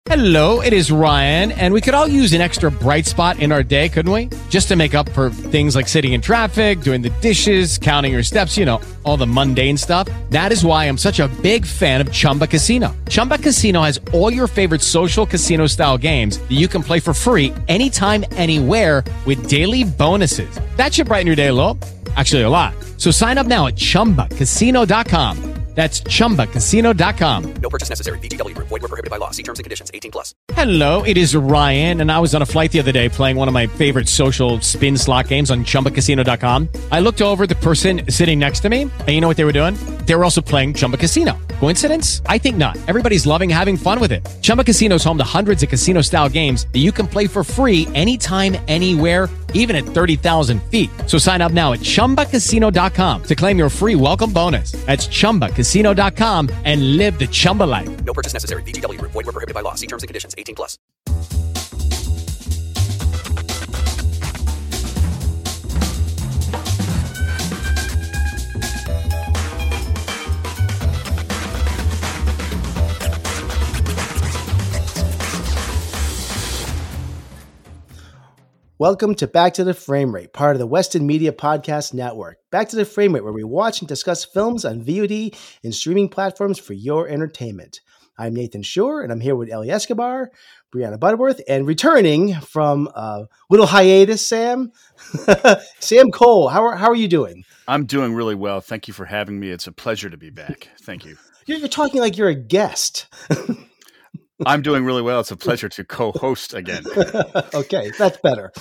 Hello, it is Ryan, and we could all use an extra bright spot in our day, couldn't we? Just to make up for things like sitting in traffic, doing the dishes, counting your steps, you know, all the mundane stuff. That is why I'm such a big fan of Chumba Casino. Chumba Casino has all your favorite social casino-style games that you can play for free anytime, anywhere with daily bonuses. That should brighten your day a little. Actually, a lot. So sign up now at ChumbaCasino.com. That's ChumbaCasino.com. No purchase necessary. VGW Group. Void where prohibited by law. See terms and conditions. 18+. Hello, it is Ryan, and I was on a flight the other day playing one of my favorite social spin slot games on ChumbaCasino.com. I looked over at the person sitting next to me, and you know what they were doing? They were also playing Chumba Casino. Coincidence? I think not. Everybody's loving having fun with it. Chumba Casino is home to hundreds of casino-style games that you can play for free anytime, anywhere, even at 30,000 feet. So sign up now at ChumbaCasino.com to claim your free welcome bonus. That's ChumbaCasino.com and live the Chumba life. No purchase necessary. VGW Group. Void where prohibited by law. See terms and conditions. 18+. Welcome to Back to the Frame Rate, part of the Weston Media Podcast Network. Back to the Frame Rate, where we watch and discuss films on VOD and streaming platforms for your entertainment. I'm Nathan Shore, and I'm here with Ellie Escobar, Brianna Butterworth, and returning from a little hiatus, Sam. Sam Cole, how are you doing? I'm doing really well. Thank you for having me. It's a pleasure to be back. Thank you. You're talking like you're a guest. I'm doing really well. It's a pleasure to co-host again. Okay, that's better.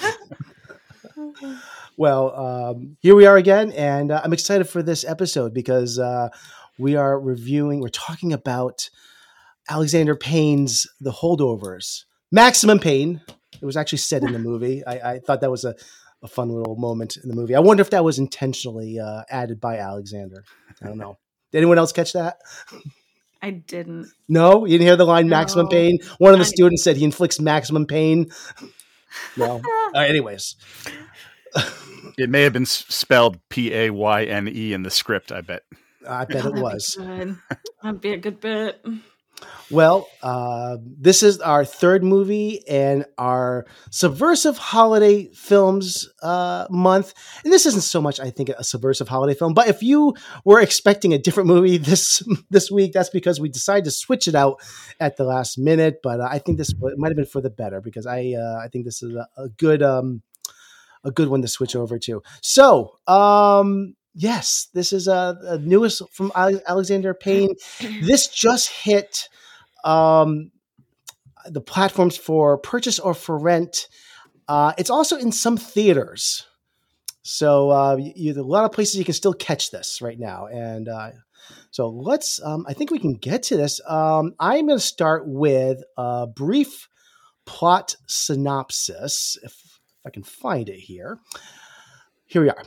Well, here we are again, and I'm excited for this episode because we're talking about Alexander Payne's The Holdovers. Maximum Pain. It was actually said in the movie. I thought that was a fun little moment in the movie. I wonder if that was intentionally added by Alexander. I don't know. Did anyone else catch that? I didn't. No? You didn't hear the line maximum No. pain? One of the students said he inflicts maximum pain. No. Anyways. It may have been spelled Payne in the script, I bet. I bet it was. That'd be a good bit. Well, this is our third movie in our subversive holiday films month. And this isn't so much, I think, a subversive holiday film. But if you were expecting a different movie this week, that's because we decided to switch it out at the last minute. But I think this might have been for the better because I think this is a good one to switch over to. So, yes, this is a newest from Alexander Payne. This just hit the platforms for purchase or for rent. It's also in some theaters. So a lot of places you can still catch this right now. And so let's, I think we can get to this. I'm going to start with a brief plot synopsis, if I can find it here. Here we are.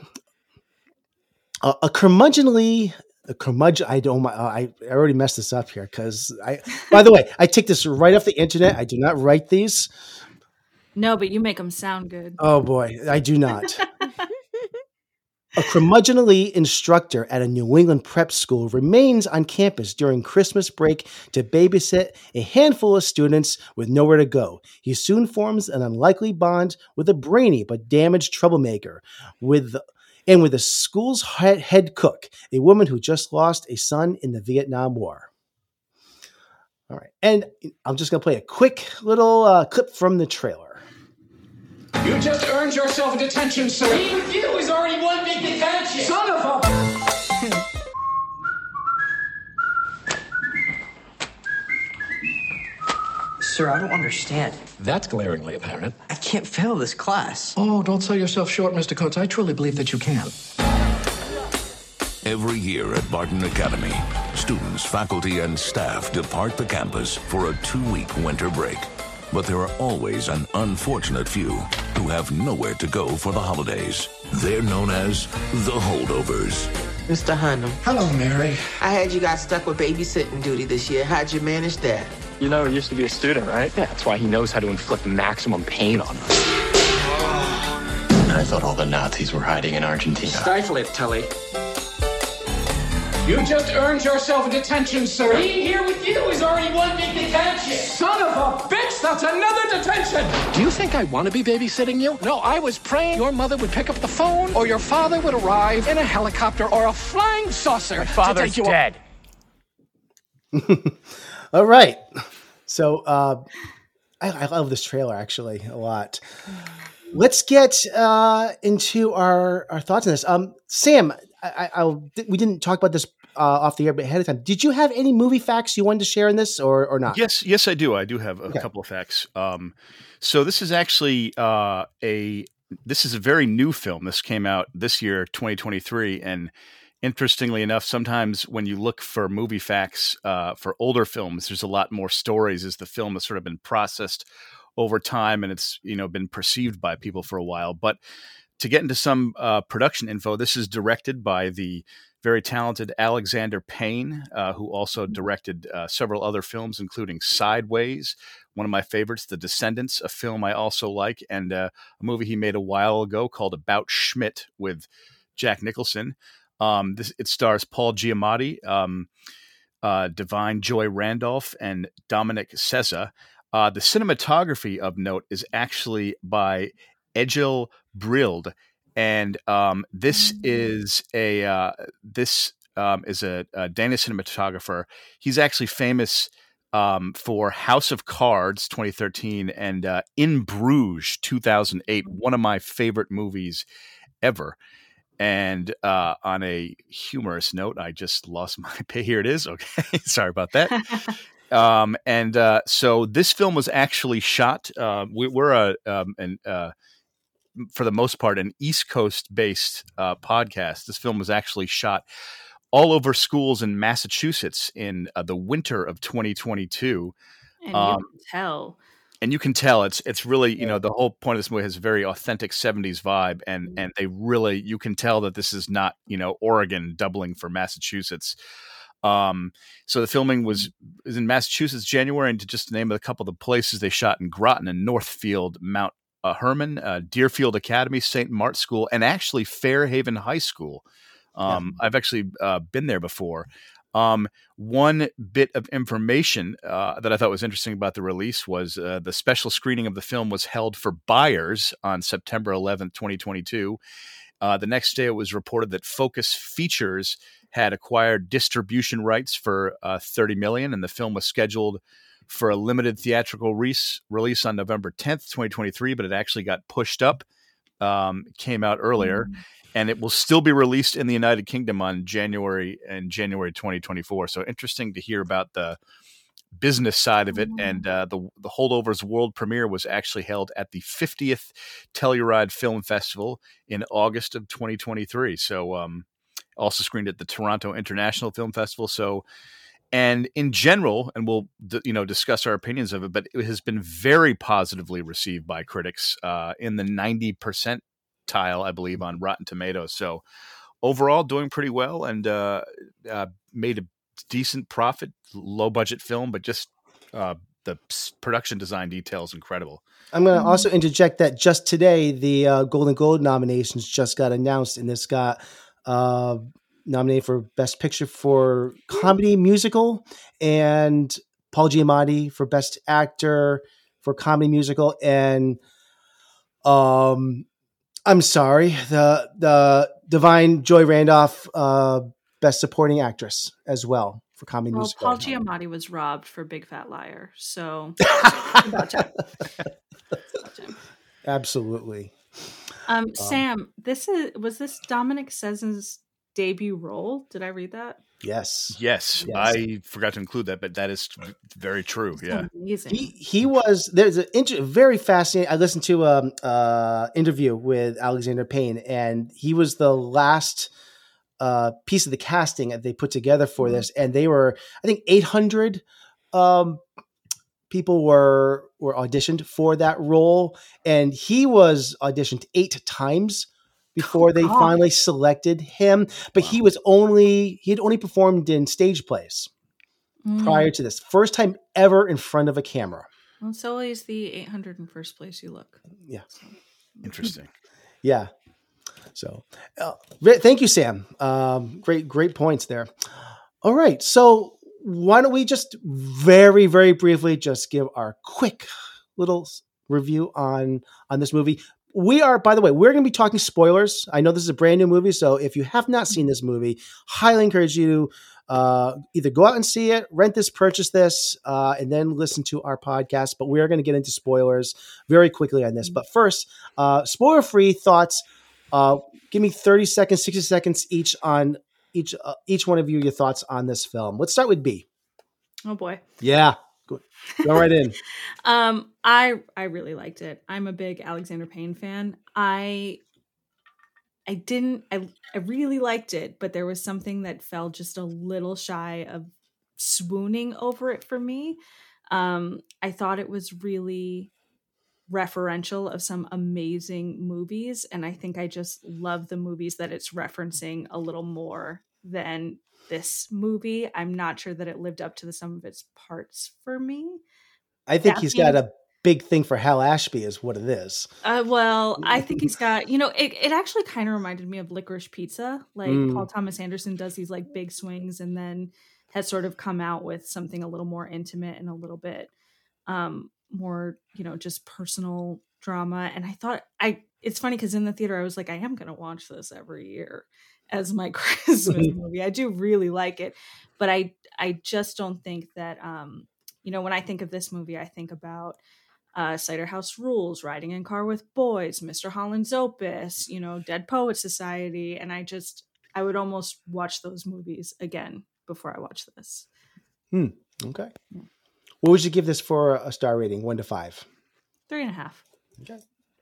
A curmudgeonly, I already messed this up here because by the way, I take this right off the internet. I do not write these. No, but you make them sound good. Oh boy, I do not. A curmudgeonly instructor at a New England prep school remains on campus during Christmas break to babysit a handful of students with nowhere to go. He soon forms an unlikely bond with a brainy but damaged troublemaker with the school's head cook, a woman who just lost a son in the Vietnam War. All right. And I'm just going to play a quick little clip from the trailer. You just earned yourself a detention, sir. Me with you is already one big detention. Son of a... Sir, I don't understand. That's glaringly apparent. I can't fail this class. Oh, don't sell yourself short, Mr. Coates. I truly believe that you can. Every year at Barton Academy, students, faculty, and staff depart the campus for a 2-week winter break. But there are always an unfortunate few who have nowhere to go for the holidays. They're known as the Holdovers. Mr. Hunnam. Hello, Mary. I heard you got stuck with babysitting duty this year. How'd you manage that? You know, he used to be a student, right? Yeah, that's why he knows how to inflict maximum pain on us. I thought all the Nazis were hiding in Argentina. Stifle it, Tully. You just earned yourself a detention, sir. Being here with you is already one big detention. Son of a bitch, that's another detention. Do you think I want to be babysitting you? No, I was praying your mother would pick up the phone or your father would arrive in a helicopter or a flying saucer. My father's dead. All right. So I love this trailer actually a lot. Let's get into our thoughts on this. Sam, we didn't talk about this off the air, but ahead of time, did you have any movie facts you wanted to share in this or not? Yes, I do. I do have a couple of facts. So this is actually this is a very new film. This came out this year, 2023, and interestingly enough, sometimes when you look for movie facts for older films, there's a lot more stories as the film has sort of been processed over time and it's been perceived by people for a while. But to get into some production info, this is directed by the very talented Alexander Payne, who also directed several other films, including Sideways, one of my favorites, The Descendants, a film I also like, and a movie he made a while ago called About Schmidt with Jack Nicholson. It stars Paul Giamatti, Divine Joy Randolph, and Dominic Sessa. The cinematography of note is actually by Egil Brild, and this is a Danish cinematographer. He's actually famous for House of Cards 2013 and In Bruges 2008, one of my favorite movies ever. And on a humorous note, I just lost my pay. Here it is. Okay, sorry about that. So this film was actually shot. We're for the most part, an East Coast-based podcast. This film was actually shot all over schools in Massachusetts in the winter of 2022. And you can tell. And you can tell it's really, the whole point of this movie has a very authentic 70s vibe. And they really, you can tell that this is not, Oregon doubling for Massachusetts. So the filming was in Massachusetts, January, and to just name a couple of the places they shot in Groton and Northfield, Mount Herman, Deerfield Academy, St. Mark's School, and actually Fairhaven High School. I've actually been there before. One bit of information that I thought was interesting about the release was the special screening of the film was held for buyers on September 11th, 2022. The next day, it was reported that Focus Features had acquired distribution rights for $30 million, and the film was scheduled for a limited theatrical release on November 10th, 2023, but it actually got pushed up, came out earlier, and it will still be released in the United Kingdom on January 2024. So interesting to hear about the business side of it. And the Holdovers world premiere was actually held at the 50th Telluride Film Festival in August of 2023. So also screened at the Toronto International Film Festival. So, and in general, and we'll discuss our opinions of it, but it has been very positively received by critics in the 90% tile, I believe, on Rotten Tomatoes. So overall, doing pretty well, and made a decent profit, low budget film, but just the production design detail is incredible. I'm going to also interject that just today, the Golden Globe nominations just got announced, and this got nominated for Best Picture for Comedy Musical, and Paul Giamatti for Best Actor for Comedy Musical, and I'm sorry, the Divine Joy Randolph Best Supporting Actress as well for Comedy Musical. Paul Giamatti was robbed for Big Fat Liar, so about time. Absolutely. Sam, was this Dominic Sessa's debut role? Did I read that? Yes. I forgot to include that, but that is very true. That's amazing. He was, there's a very fascinating, I listened to a interview with Alexander Payne, and he was the last piece of the casting that they put together for this. And they were, I think 800 people were auditioned for that role. And he was auditioned 8 times before they finally selected him. But he had only performed in stage plays prior to this. First time ever in front of a camera. Well, it's always the 801st place you look. Yeah. Interesting. Yeah. So, thank you, Sam. Great points there. All right. So why don't we just very, very briefly just give our quick little review on this movie. By the way, we're going to be talking spoilers. I know this is a brand new movie, so if you have not seen this movie, highly encourage you to either go out and see it, rent this, purchase this, and then listen to our podcast. But we are going to get into spoilers very quickly on this. But first, spoiler-free thoughts. Give me 30 seconds, 60 seconds each on each one of you, your thoughts on this film. Let's start with B. Oh boy. Yeah. Go right in. I really liked it. I'm a big Alexander Payne fan. I really liked it, but there was something that fell just a little shy of swooning over it for me. I thought it was really referential of some amazing movies, and I think I just love the movies that it's referencing a little more than this movie. I'm not sure that it lived up to the sum of its parts for me. I think he's got a big thing for Hal Ashby is what it is. Well, I think he's got, it actually kind of reminded me of Licorice Pizza. Like Paul Thomas Anderson does these like big swings and then has sort of come out with something a little more intimate and a little bit more, just personal drama. And I thought it's funny because in the theater, I was like, I am going to watch this every year as my Christmas movie. I do really like it, but I just don't think that, when I think of this movie, I think about Cider House Rules, Riding in Car with Boys, Mr. Holland's Opus, Dead Poet Society. And I would almost watch those movies again before I watch this. Okay. What would you give this for a star rating? 1 to 5? 3.5. Okay.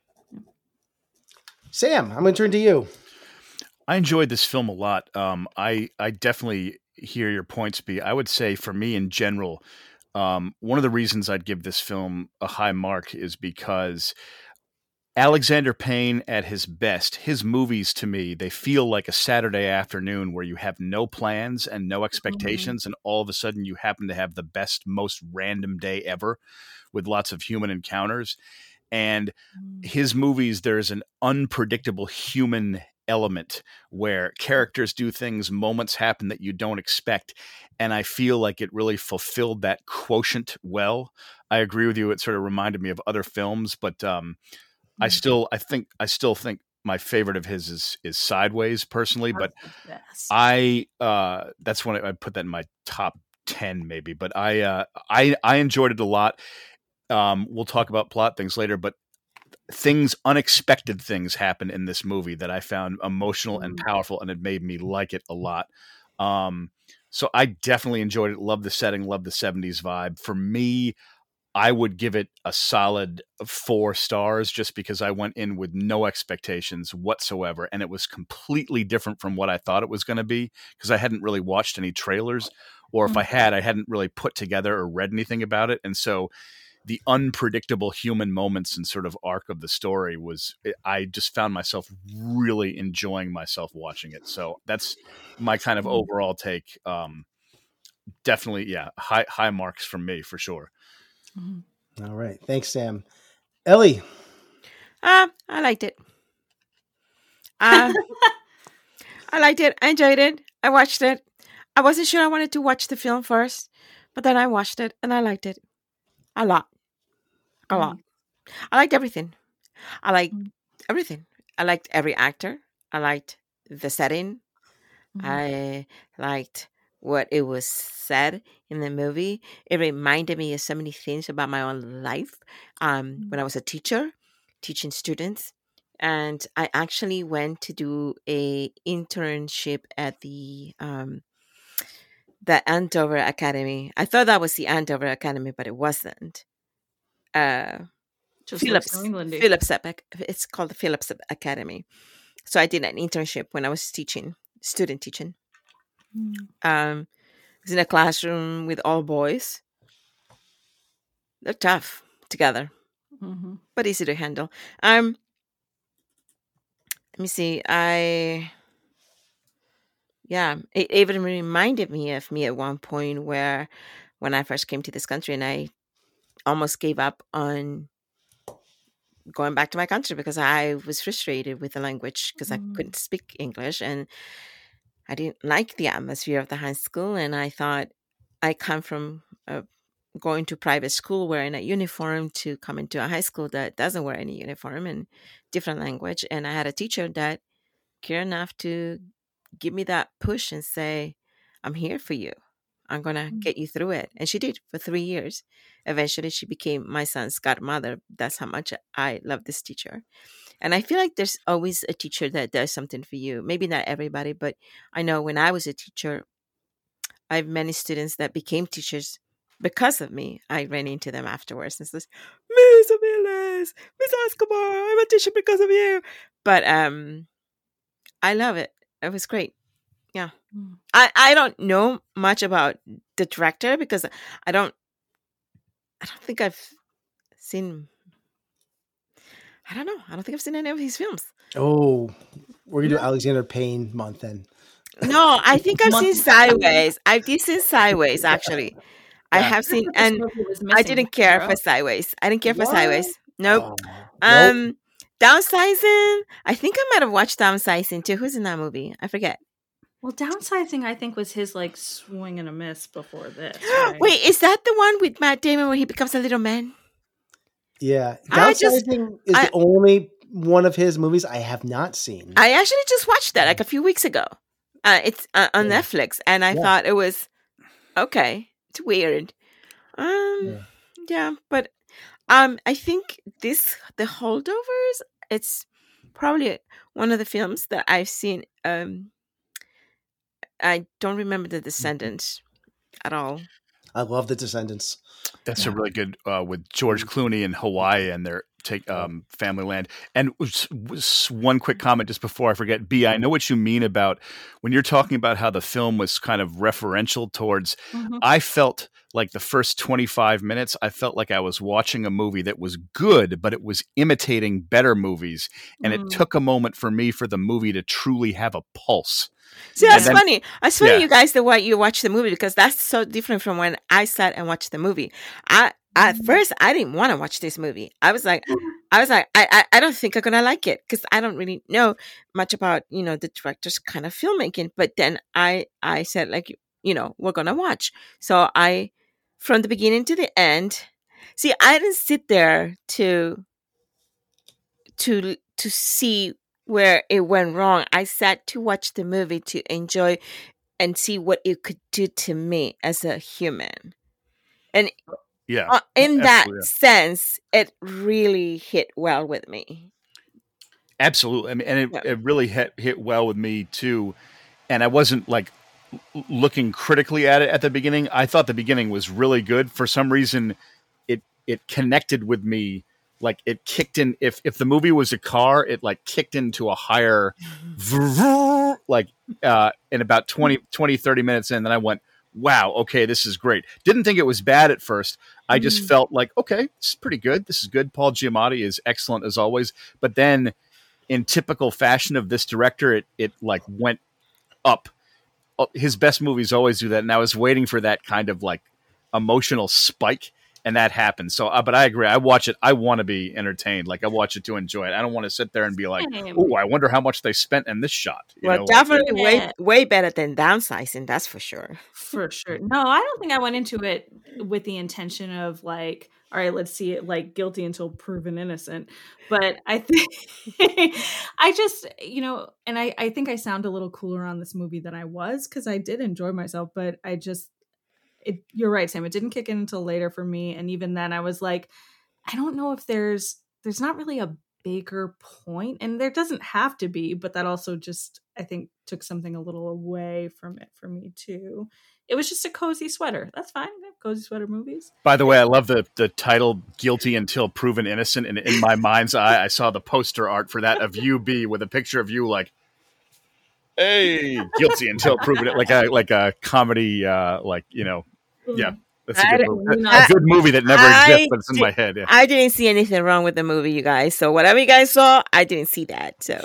Sam, I'm going to turn to you. I enjoyed this film a lot. I definitely hear your points, B. I would say for me in general, one of the reasons I'd give this film a high mark is because Alexander Payne at his best, his movies to me, they feel like a Saturday afternoon where you have no plans and no expectations, and all of a sudden you happen to have the best, most random day ever with lots of human encounters. And his movies, there's an unpredictable human element where characters do things, moments happen that you don't expect. And I feel like it really fulfilled that quotient well. I agree with you. It sort of reminded me of other films, but I still think my favorite of his is Sideways personally, but that's when I put that in my top 10 maybe, but I enjoyed it a lot. We'll talk about plot things later, but unexpected things happen in this movie that I found emotional and powerful, and it made me like it a lot. So I definitely enjoyed it. Love the setting, love the 70s vibe. For me, I would give it a solid 4 stars just because I went in with no expectations whatsoever. And it was completely different from what I thought it was going to be because I hadn't really watched any trailers, or if I hadn't really put together or read anything about it. And so the unpredictable human moments and sort of arc of the story I just found myself really enjoying myself watching it. So that's my kind of overall take. Definitely. Yeah. High marks from me for sure. All right. Thanks, Sam. Ellie. I liked it. I liked it. I enjoyed it. I watched it. I wasn't sure I wanted to watch the film first, but then I watched it and I liked it a lot. A lot. I liked everything. I liked everything. I liked every actor. I liked the setting. I liked what it was said in the movie. It reminded me of so many things about my own life when I was a teacher, teaching students. And I actually went to do a internship at the Andover Academy. I thought that was the Andover Academy, but it wasn't. Phillips Epic. It's called the Phillips Academy. So I did an internship when I was student teaching. I was in a classroom with all boys. They're tough together, but easy to handle. Let me see. It even reminded me of me at one point where when I first came to this country and I almost gave up on going back to my country because I was frustrated with the language because I couldn't speak English and I didn't like the atmosphere of the high school. And I thought I come from going to private school wearing a uniform to come into a high school that doesn't wear any uniform and different language. And I had a teacher that cared enough to give me that push and say, I'm here for you. I'm going to get you through it. And she did for 3 years. Eventually, she became my son's godmother. That's how much I love this teacher. And I feel like there's always a teacher that does something for you. Maybe not everybody, but I know when I was a teacher, I have many students that became teachers because of me. I ran into them afterwards and says, Miss Aviles, Miss Escobar, I'm a teacher because of you. But I love it. It was great. Yeah. I don't know much about the director because I don't think I've seen, I don't know. I don't think I've seen any of his films. Oh, we're going to do Alexander Payne month then. No, I think I've seen Sideways. I've seen Sideways, actually. I have seen, and I didn't care for Sideways. I didn't care for Sideways. Nope. Nope. Downsizing. I think I might have watched Downsizing too. Who's in that movie? I forget. Well, Downsizing, I think, was his like swing and a miss before this. Right? Wait, is that the one with Matt Damon where he becomes a little man? Yeah. Downsizing is the only one of his movies I have not seen. I actually just watched that like a few weeks ago. It's on Netflix, and I thought it was okay. It's weird. Yeah, but I think The Holdovers, it's probably one of the films that I've seen. I don't remember The Descendants at all. I love The Descendants. That's a really good with George Clooney in Hawaii and their family land. And one quick comment just before I forget, B, I know what you mean about when you're talking about how the film was kind of referential towards, I felt like the first 25 minutes, I felt like I was watching a movie that was good, but it was imitating better movies. And it took a moment for me for the movie to truly have a pulse. See, that's funny. It's funny, you guys, the way you watch the movie, because that's so different from when I sat and watched the movie. At first, I didn't want to watch this movie. I was like, I don't think I'm gonna like it because I don't really know much about the director's kind of filmmaking. But then I said like, we're gonna watch. So from the beginning to the end. See, I didn't sit there to see where it went wrong. I sat to watch the movie to enjoy and see what it could do to me as a human. And in that sense, it really hit well with me. Absolutely. I mean, and it really hit well with me too. And I wasn't like looking critically at it at the beginning. I thought the beginning was really good. For some reason, it connected with me. Like it kicked in, if the movie was a car, it like kicked into a higher, like in about 20, 30 minutes in, then I went, wow, okay, this is great. Didn't think it was bad at first. I just felt like, okay, this is pretty good. This is good. Paul Giamatti is excellent as always. But then in typical fashion of this director, it like went up. His best movies always do that. And I was waiting for that kind of like emotional spike. And that happened. So, but I agree. I watch it. I want to be entertained. Like I watch it to enjoy it. I don't want to sit there and be like, "Oh, I wonder how much they spent in this shot." Definitely way better than Downsizing. That's for sure. For sure. No, I don't think I went into it with the intention of like, all right, let's see it like guilty until proven innocent. But I think I just, and I think I sound a little cooler on this movie than I was because I did enjoy myself. But I just. You're right, Sam. It didn't kick in until later for me, and even then, I was like, I don't know if there's not really a bigger point, and there doesn't have to be, but that also just I think took something a little away from it for me too. It was just a cozy sweater. That's fine. I have cozy sweater movies. By the way, I love the title "Guilty Until Proven Innocent," and in my mind's eye, I saw the poster art for that of you, B, with a picture of you like. Hey, guilty until proven it, like a comedy, yeah, that's a good movie that never exists, but it's in my head. Yeah. I didn't see anything wrong with the movie, you guys. So whatever you guys saw, I didn't see that. So,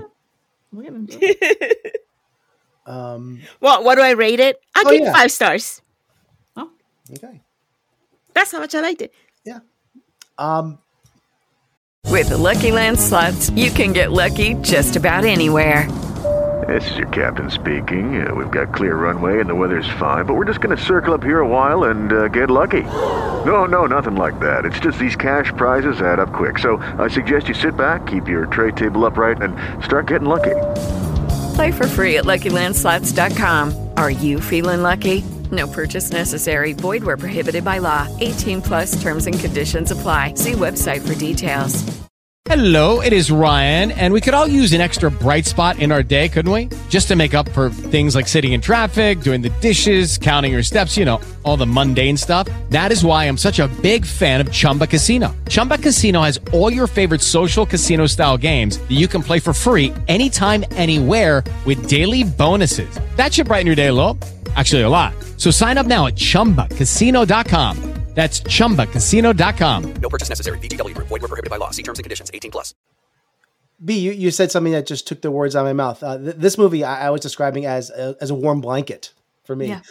well, what do I rate it? I'll give it 5 stars. Oh, okay. That's how much I liked it. Yeah. With the Lucky Land Slots, you can get lucky just about anywhere. This is your captain speaking. We've got clear runway and the weather's fine, but we're just going to circle up here a while and get lucky. No, nothing like that. It's just these cash prizes add up quick. So I suggest you sit back, keep your tray table upright, and start getting lucky. Play for free at LuckyLandSlots.com. Are you feeling lucky? No purchase necessary. Void where prohibited by law. 18+ terms and conditions apply. See website for details. Hello, it is Ryan, and we could all use an extra bright spot in our day, couldn't we? Just to make up for things like sitting in traffic, doing the dishes, counting your steps, all the mundane stuff. That is why I'm such a big fan of Chumba Casino. Chumba Casino has all your favorite social casino-style games that you can play for free anytime, anywhere with daily bonuses. That should brighten your day a little. Actually, a lot. So sign up now at ChumbaCasino.com. That's ChumbaCasino.com. No purchase necessary. VGW Group. Void where prohibited by law. See terms and conditions. 18+. B, you said something that just took the words out of my mouth. This movie I was describing as a warm blanket for me. Yeah.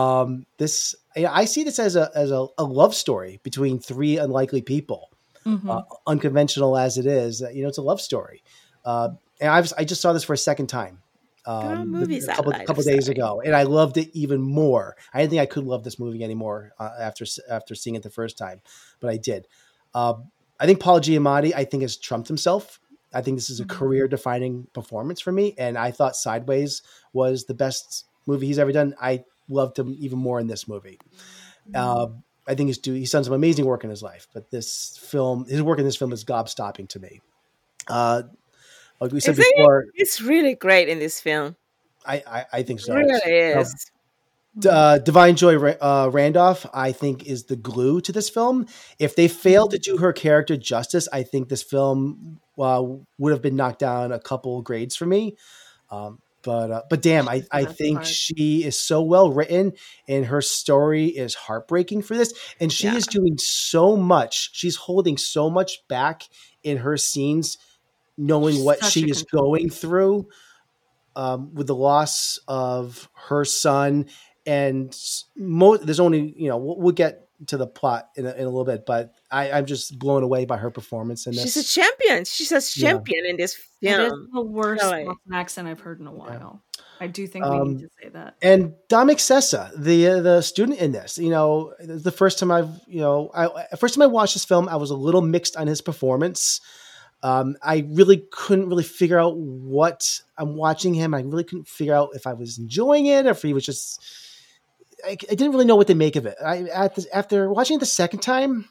I see this as a love story between three unlikely people, unconventional as it is. It's a love story, and I just saw this for a second time. Movies a couple days ago, and I loved it even more. I didn't think I could love this movie anymore after seeing it the first time, but I did. I think Paul Giamatti, has trumped himself. I think this is a career-defining performance for me, and I thought Sideways was the best movie he's ever done. I loved him even more in this movie. I think he's done some amazing work in his life, but his work in this film is gobstopping to me. Like we said before, it's really great in this film. I think so. It really is. Divine Joy Randolph, I think, is the glue to this film. If they failed to do her character justice, I think this film would have been knocked down a couple grades for me. But damn, I think she is so well written, and her story is heartbreaking for this. And she is doing so much. She's holding so much back in her scenes, knowing what she is going through with the loss of her son. And there's only, we'll get to the plot in a little bit, but I'm just blown away by her performance in this. She's a champion. She's a champion in this film. It is the worst Boston accent I've heard in a while. I do think we need to say that. And Dominic Sessa, the student in this, the first time I watched this film, I was a little mixed on his performance. I really couldn't figure out what I'm watching him. I really couldn't figure out if I was enjoying it or if he was just. I didn't really know what to make of it. After watching it the second time,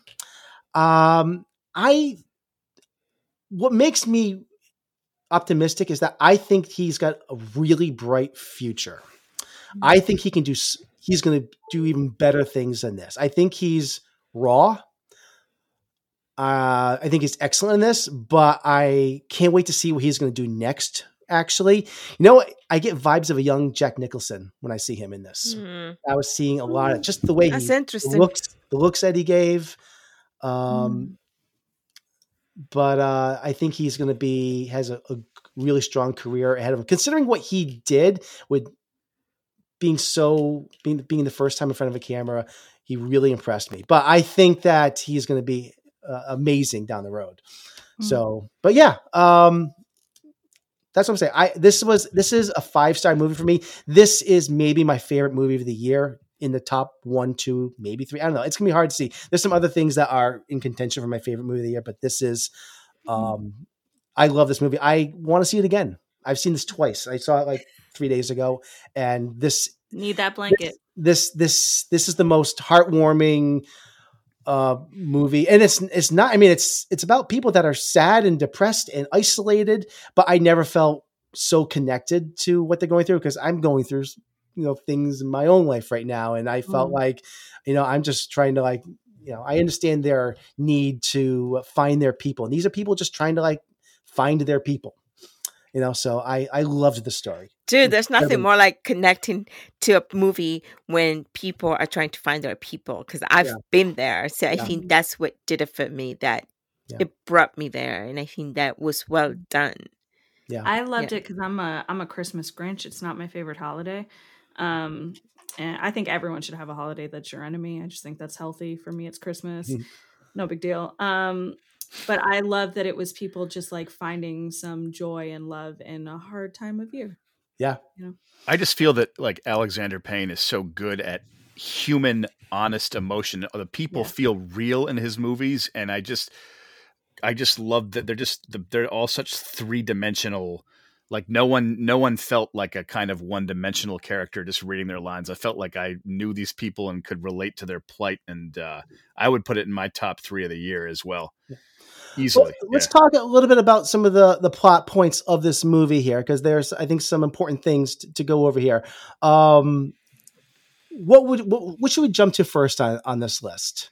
what makes me optimistic is that I think he's got a really bright future. I think he's going to do even better things than this. I think he's raw. I think he's excellent in this, but I can't wait to see what he's going to do next. Actually, I get vibes of a young Jack Nicholson when I see him in this. I was seeing a lot of just the way the looks that he gave. But I think he's going to has a really strong career ahead of him, considering what he did with being the first time in front of a camera. He really impressed me, but I think that he's going to be amazing down the road. So, but yeah, that's what I'm saying. This is a 5-star movie for me. This is maybe my favorite movie of the year, in the top 1, 2, maybe 3. I don't know. It's gonna be hard to see. There's some other things that are in contention for my favorite movie of the year, but this is, I love this movie. I want to see it again. I've seen this twice. I saw it like 3 days ago, and need that blanket. This is the most heartwarming movie, and it's not. I mean, it's about people that are sad and depressed and isolated, but I never felt so connected to what they're going through, because I'm going through things in my own life right now, and I felt like I'm just trying to I understand their need to find their people, and these are people just trying to find their people. So I loved the story. Dude, there's nothing more like connecting to a movie when people are trying to find their people, because I've been there. So I think that's what did it for me, that it brought me there, and I think that was well done. Yeah, I loved it because I'm a Christmas Grinch. It's not my favorite holiday. And I think everyone should have a holiday that's your enemy. I just think that's healthy. For me, it's Christmas. No big deal. But I love that it was people just like finding some joy and love in a hard time of year. Yeah. You know? I just feel that like Alexander Payne is so good at human, honest emotion. The people feel real in his movies, and I just love that they're all such 3-dimensional. Like no one felt like a kind of 1-dimensional character just reading their lines. I felt like I knew these people and could relate to their plight, and I would put it in my top 3 of the year as well. Easily. Well, let's talk a little bit about some of the plot points of this movie here, because there's, I think, some important things to go over here. What should we jump to first on this list?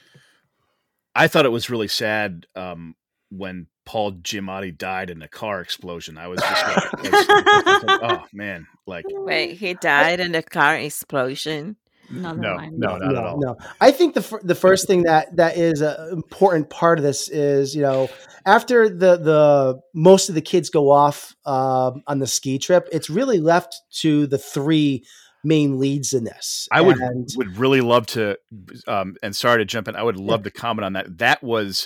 I thought it was really sad when Paul Giamatti died in a car explosion. I was just like, oh man! Like, wait, he died in a car explosion? No, not at all. No, I think the first thing that is an important part of this is, after the most of the kids go off on the ski trip, it's really left to the 3 main leads in this. I would really love to, and sorry to jump in, I would love to comment on that.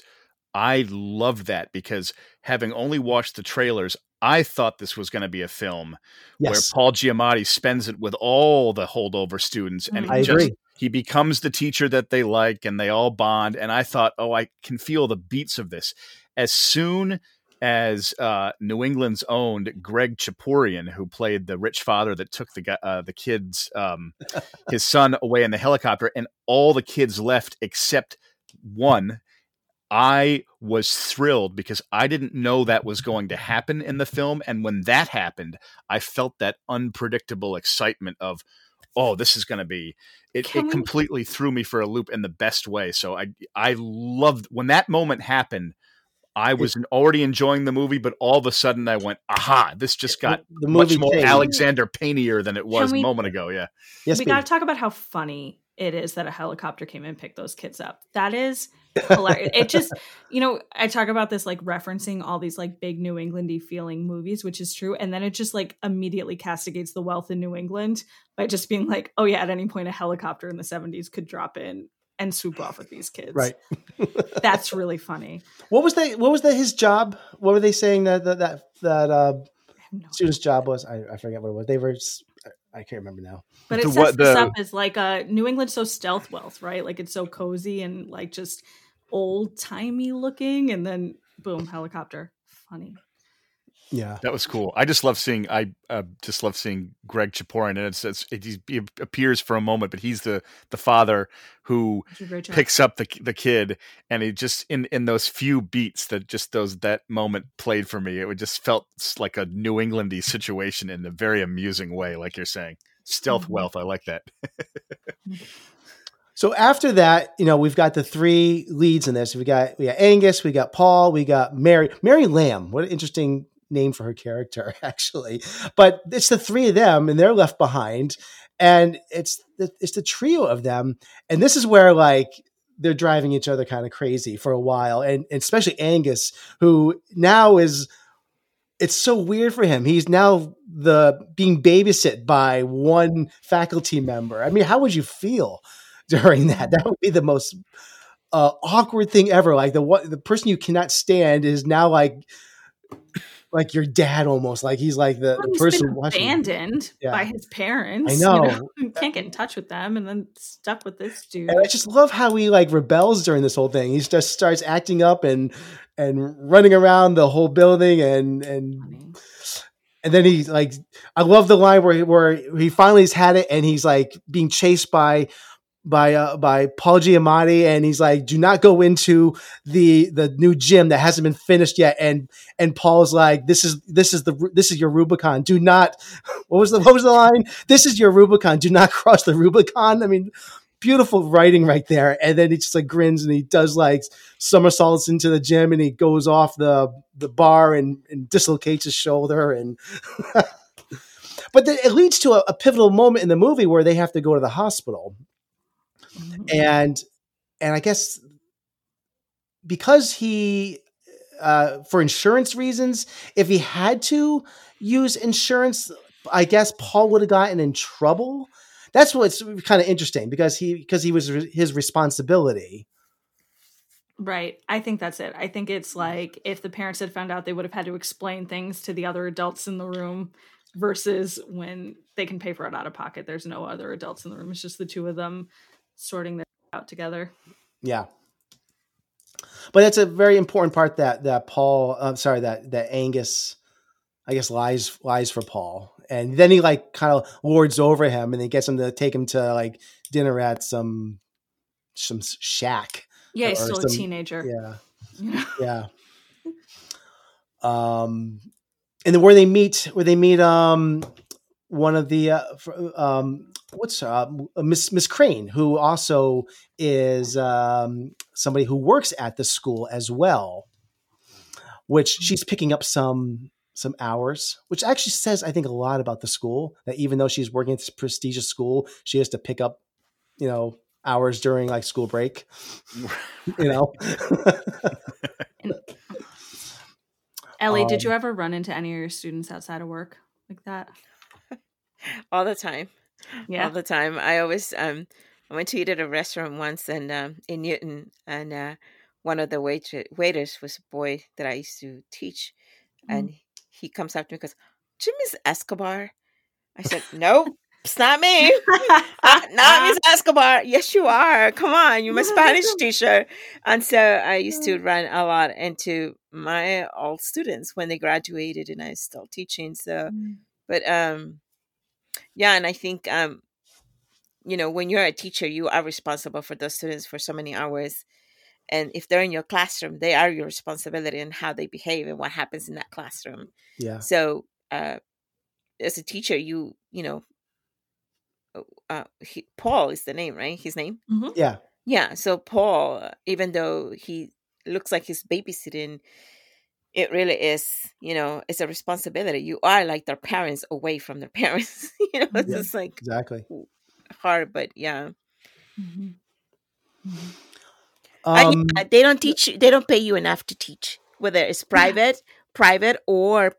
I loved that because having only watched the trailers, I thought this was going to be a film where Paul Giamatti spends it with all the holdover students, and he becomes the teacher that they like, and they all bond. And I thought, I can feel the beats of this. As soon as New England's own Greg Chapurian, who played the rich father that took the kids, his son away in the helicopter, and all the kids left except one, I was thrilled because I didn't know that was going to happen in the film. And when that happened, I felt that unpredictable excitement of, this is going to be, it completely threw me for a loop in the best way. So I loved when that moment happened. I was already enjoying the movie, but all of a sudden I went, aha, this just got much more Alexander Payne-ier than it was a moment ago. Yeah. Yes, we got to talk about how funny it is that a helicopter came and picked those kids up. That is hilarious. It just, I talk about this like referencing all these like big New England-y feeling movies, which is true. And then it just like immediately castigates the wealth in New England by just being like, oh yeah, at any point a helicopter in the 70s could drop in and swoop off with these kids. Right. That's really funny. What was his job? What were they saying that student's job was? I forget what it was. They were, I can't remember now. But it sets this up as like New England's so stealth wealth, right? Like it's so cozy and like just old timey looking, and then boom, helicopter. Funny. Yeah, that was cool. I just love seeing. Greg Chapurian, and he appears for a moment, but he's the father who picks up the kid, and he just in those few beats that moment played for me. It just felt like a New England-y situation in a very amusing way, like you're saying. Stealth wealth. I like that. So after that, we've got the 3 leads in this. We got Angus, we got Paul, we got Mary Lamb. What an interesting name for her character, actually. But it's the 3 of them, and they're left behind, and it's the trio of them. And this is where like they're driving each other kind of crazy for a while, and especially Angus, who now is. It's so weird for him. He's now being babysit by one faculty member. I mean, how would you feel during that? That would be the most awkward thing ever. Like the person you cannot stand is now like your dad almost. Like he's like the person abandoned by his parents. I know. You can't get in touch with them, and then stuck with this dude. And I just love how he like rebels during this whole thing. He just starts acting up and running around the whole building, and then he's like, I love the line where he finally has had it, and he's like being chased by Paul Giamatti, and he's like, do not go into the new gym that hasn't been finished yet. And Paul's like, this is your Rubicon. Do not, what was the line? This is your Rubicon. Do not cross the Rubicon. I mean, beautiful writing right there. And then he just like grins, and he does like somersaults into the gym, and he goes off the bar and dislocates his shoulder. And, but then it leads to a pivotal moment in the movie where they have to go to the hospital. And I guess because he, for insurance reasons, if he had to use insurance, I guess Paul would have gotten in trouble. That's what's kind of interesting because he was his responsibility. Right. I think that's it. I think it's like if the parents had found out, they would have had to explain things to the other adults in the room versus when they can pay for it out of pocket. There's no other adults in the room. It's just the two of them sorting their out together. Yeah. But that's a very important part that Paul, that Angus, I guess, lies for Paul. And then he like kind of lords over him and then gets him to take him to like dinner at some shack. Yeah, he's still a teenager. Yeah. Yeah. And then where they meet one of the Miss Crane, who also is somebody who works at the school as well, which she's picking up some hours, which actually says, I think, a lot about the school, that even though she's working at this prestigious school, she has to pick up, hours during like school break, Ellie, did you ever run into any of your students outside of work like that? All the time. Yeah. All the time. I always, I went to eat at a restaurant once and in Newton, and one of the waiters was a boy that I used to teach. And he comes up to me and goes, "Jim is Escobar." I said, "No, it's not me. Not Miss Escobar." "Yes, you are. Come on, you're my Spanish teacher." And so I used to run a lot into my old students when they graduated and I was still teaching. So, but yeah, and I think, when you're a teacher, you are responsible for those students for so many hours. And if they're in your classroom, they are your responsibility in how they behave and what happens in that classroom. Yeah. So as a teacher, Paul is the name, right? His name? Mm-hmm. Yeah. Yeah. So Paul, even though he looks like he's babysitting, it really is, it's a responsibility. You are like their parents away from their parents. It's just like exactly hard, but yeah. Mm-hmm. Mm-hmm. And they don't teach you, they don't pay you enough to teach, whether it's private or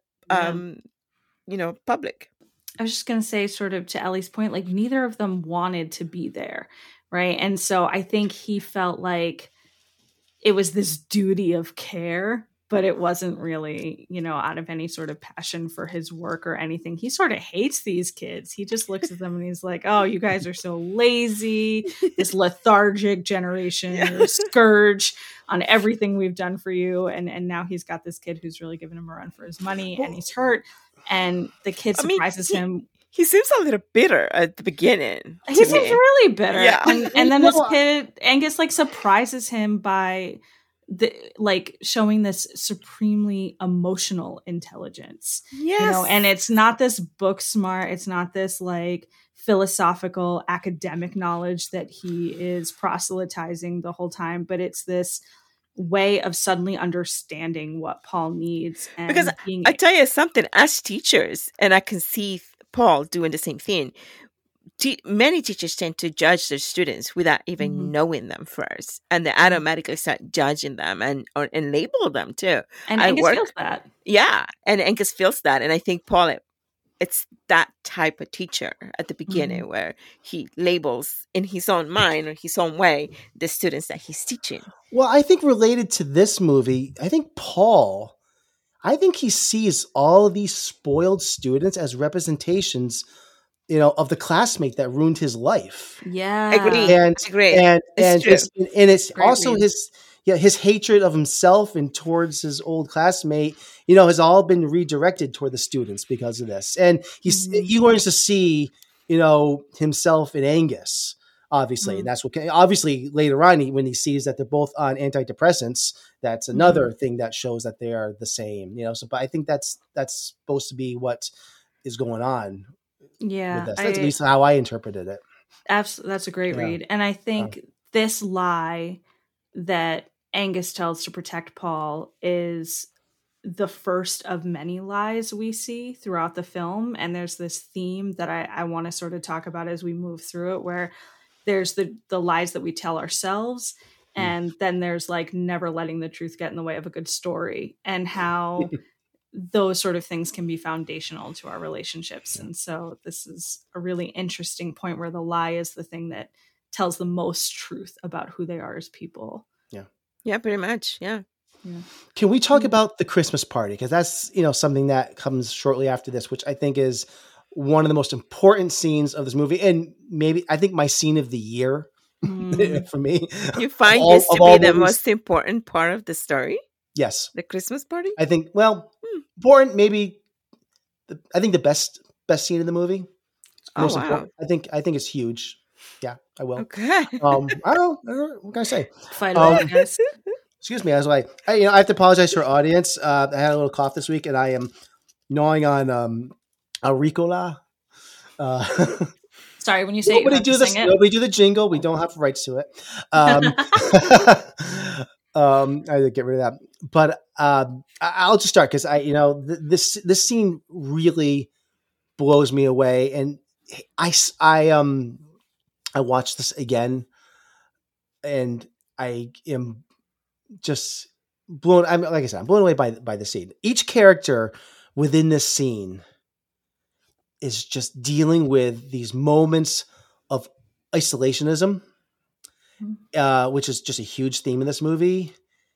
public. I was just going to say, sort of to Ellie's point, like neither of them wanted to be there. Right. And so I think he felt like it was this duty of care, but it wasn't really, out of any sort of passion for his work or anything. He sort of hates these kids. He just looks at them and he's like, "Oh, you guys are so lazy, this lethargic generation, you're a scourge on everything we've done for you." And now he's got this kid who's really giving him a run for his money and he's hurt. And the kid surprises him. He seems a little bitter at the beginning. He seems really bitter. Yeah. And then this kid, Angus, like surprises him by showing this supremely emotional intelligence. Yes. And it's not this book smart. It's not this like philosophical academic knowledge that he is proselytizing the whole time, but it's this way of suddenly understanding what Paul needs. And because I tell you something, as teachers, and I can see Paul doing the same thing, many teachers tend to judge their students without even knowing them first, and they automatically start judging them and label them too. And Angus feels that. Yeah, and Angus feels that, and I think Paul, it's that type of teacher at the beginning where he labels in his own mind or his own way the students that he's teaching. Well, I think related to this movie, I think he sees all of these spoiled students as representations, of the classmate that ruined his life. Yeah. Agree. And it's Great also read. his hatred of himself and towards his old classmate, has all been redirected toward the students because of this. And he learns to see, himself in Angus, obviously. And that's what, obviously later on, when he sees that they're both on antidepressants, that's another thing that shows that they are the same, but I think that's supposed to be what is going on. Yeah. That's at least how I interpreted it. Absolutely. That's a great read. And I think this lie that Angus tells to protect Paul is the first of many lies we see throughout the film. And there's this theme that I want to sort of talk about as we move through it, where there's the lies that we tell ourselves. And then there's like never letting the truth get in the way of a good story, and how those sort of things can be foundational to our relationships. And so this is a really interesting point where the lie is the thing that tells the most truth about who they are as people. Yeah. Yeah, pretty much. Yeah. Can we talk about the Christmas party? Because that's, something that comes shortly after this, which I think is one of the most important scenes of this movie. And maybe I think my scene of the year for me. You find this to be the most important part of the story? Yes. The Christmas party? I think, important, maybe, I think the best scene in the movie. Most important. I think it's huge. Yeah, I will. Okay. I don't know. What can I say? Fight away, guys. Excuse me. I was like, I have to apologize to our audience. I had a little cough this week, and I am gnawing on Ricola. Sorry, when you say nobody do this, nobody do the jingle. We don't have rights to it. I had to get rid of that. But I'll just start because this scene really blows me away, and I watched this again, and I am just blown. I'm blown away by the scene. Each character within this scene is just dealing with these moments of isolationism, which is just a huge theme in this movie.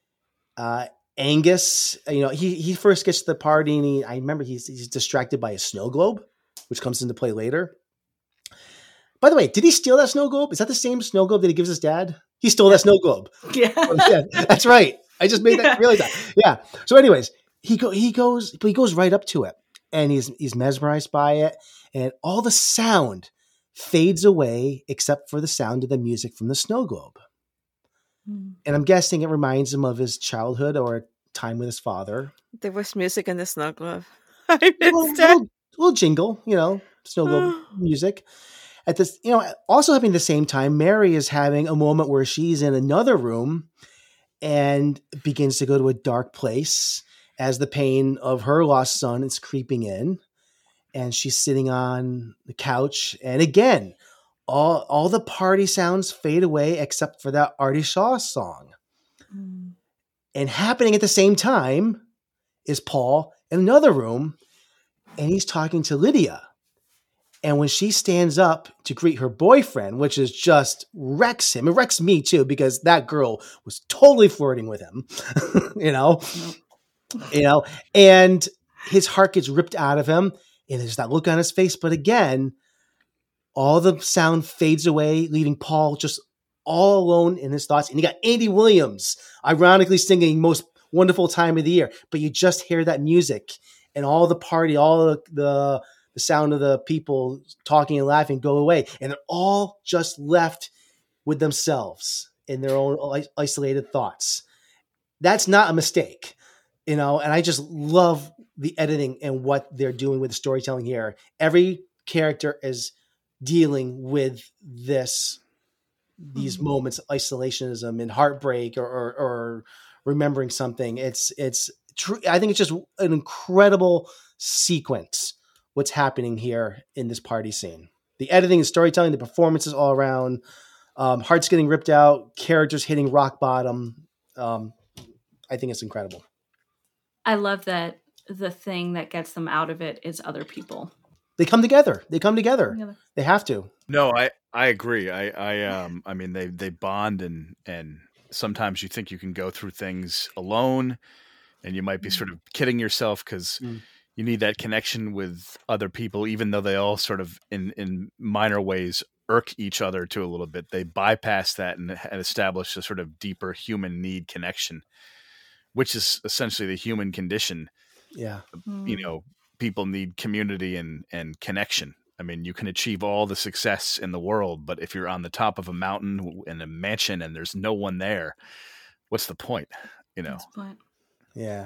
Angus, he first gets to the party, and I remember he's distracted by a snow globe, which comes into play later. By the way, did he steal that snow globe? Is that the same snow globe that he gives his dad? He stole that snow globe. Yeah. That's right. I just made that realize that. Yeah. So anyways, he goes right up to it, and he's mesmerized by it, and all the sound fades away except for the sound of the music from the snow globe. And I'm guessing it reminds him of his childhood or time with his father. There was music in the snow globe. Little jingle, snow globe music. At this, also happening at the same time, Mary is having a moment where she's in another room and begins to go to a dark place as the pain of her lost son is creeping in. And she's sitting on the couch. And again, all the party sounds fade away except for that Artie Shaw song. And happening at the same time is Paul in another room, and he's talking to Lydia. And when she stands up to greet her boyfriend, which is just wrecks him, it wrecks me too, because that girl was totally flirting with him, and his heart gets ripped out of him, and there's that look on his face. But again, all the sound fades away, leaving Paul just all alone in his thoughts. And you got Andy Williams, ironically singing Most Wonderful Time of the Year, but you just hear that music and all the party, all the sound of the people talking and laughing go away. And they're all just left with themselves in their own isolated thoughts. That's not a mistake, and I just love the editing and what they're doing with the storytelling here. Every character is dealing with these moments of isolationism and heartbreak or remembering something. It's true. I think it's just an incredible sequence what's happening here in this party scene. The editing, the storytelling, the performances all around, hearts getting ripped out, characters hitting rock bottom. I think it's incredible. I love that the thing that gets them out of it is other people. They come together. They have to. No, I agree. I mean, they bond, and sometimes you think you can go through things alone, and you might be sort of kidding yourself because you need that connection with other people, even though they all sort of in minor ways irk each other to a little bit. They bypass that and establish a sort of deeper human need connection, which is essentially the human condition. Yeah. People need community and connection. I mean, you can achieve all the success in the world, but if you're on the top of a mountain in a mansion and there's no one there, what's the point? What's the point? Yeah.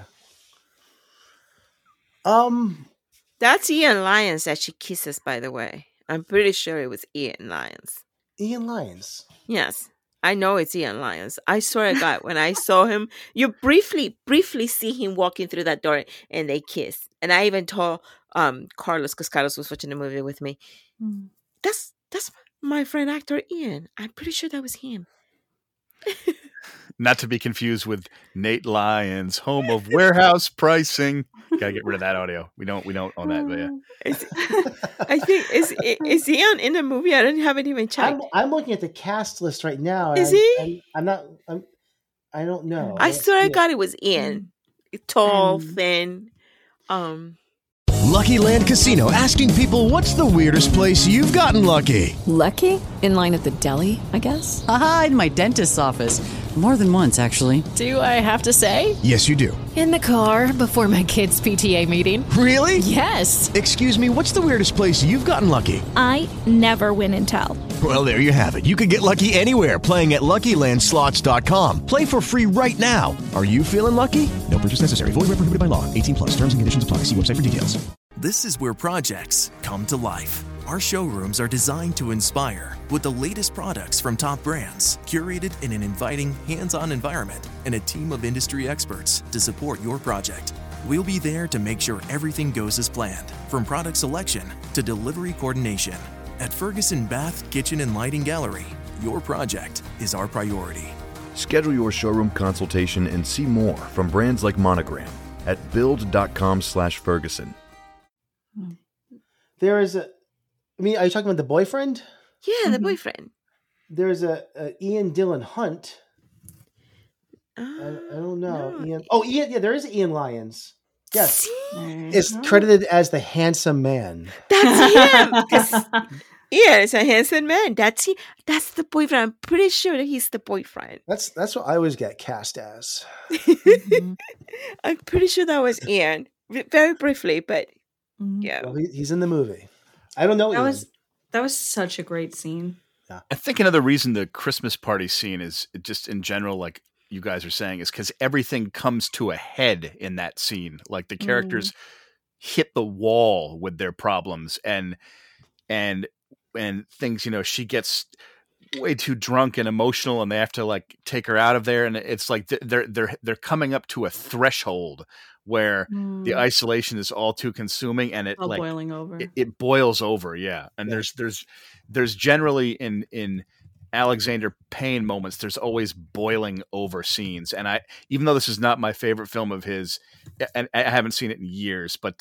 That's Ian Lyons that she kisses, by the way. I'm pretty sure it was Ian Lyons. Ian Lyons? Yes. I know it's Ian Lyons. I swear to God, when I saw him, you briefly see him walking through that door and they kiss. And I even told Carlos, because Carlos was watching the movie with me, that's my friend actor Ian. I'm pretty sure that was him. Not to be confused with Nate Lyons, home of warehouse pricing. Gotta get rid of that audio. We don't own that, but yeah. I think is Ian in the movie? I haven't even checked. I'm looking at the cast list right now. Is he? I'm not. I don't know. I swear I got it was Ian. Tall, thin. Lucky Land Casino, asking people, what's the weirdest place you've gotten lucky? Lucky? In line at the deli, I guess? Aha, in my dentist's office. More than once, actually. Do I have to say? Yes, you do. In the car before my kids' PTA meeting. Really? Yes. Excuse me, what's the weirdest place you've gotten lucky? I never win and tell. Well, there you have it. You can get lucky anywhere, playing at LuckyLandSlots.com. Play for free right now. Are you feeling lucky? No purchase necessary. Void where prohibited by law. 18+. Terms and conditions apply. See website for details. This is where projects come to life. Our showrooms are designed to inspire with the latest products from top brands, curated in an inviting, hands-on environment, and a team of industry experts to support your project. We'll be there to make sure everything goes as planned, from product selection to delivery coordination. At Ferguson Bath, Kitchen, and Lighting Gallery, your project is our priority. Schedule your showroom consultation and see more from brands like Monogram at build.com/Ferguson. There is a... I mean, are you talking about the boyfriend? Yeah, the boyfriend. There's a Ian Dylan Hunt. I don't know. Ian. Oh, Ian. Yeah, there is Ian Lyons. Yes, it's credited as the handsome man. That's him. Yeah, it's a handsome man. That's the boyfriend. I'm pretty sure that he's the boyfriend. That's what I always get cast as. I'm pretty sure that was Ian. Very briefly, but yeah, well, he's in the movie. I don't know. That was such a great scene. Yeah. I think another reason the Christmas party scene is just in general, like you guys are saying, is because everything comes to a head in that scene. Like the characters hit the wall with their problems and things, you know, she gets way too drunk and emotional and they have to like take her out of there. And it's like they're coming up to a threshold where the isolation is all too consuming and it like boiling over. It boils over. Yeah. And there's generally in Alexander Payne moments, there's always boiling over scenes. And even though this is not my favorite film of his, and I haven't seen it in years, but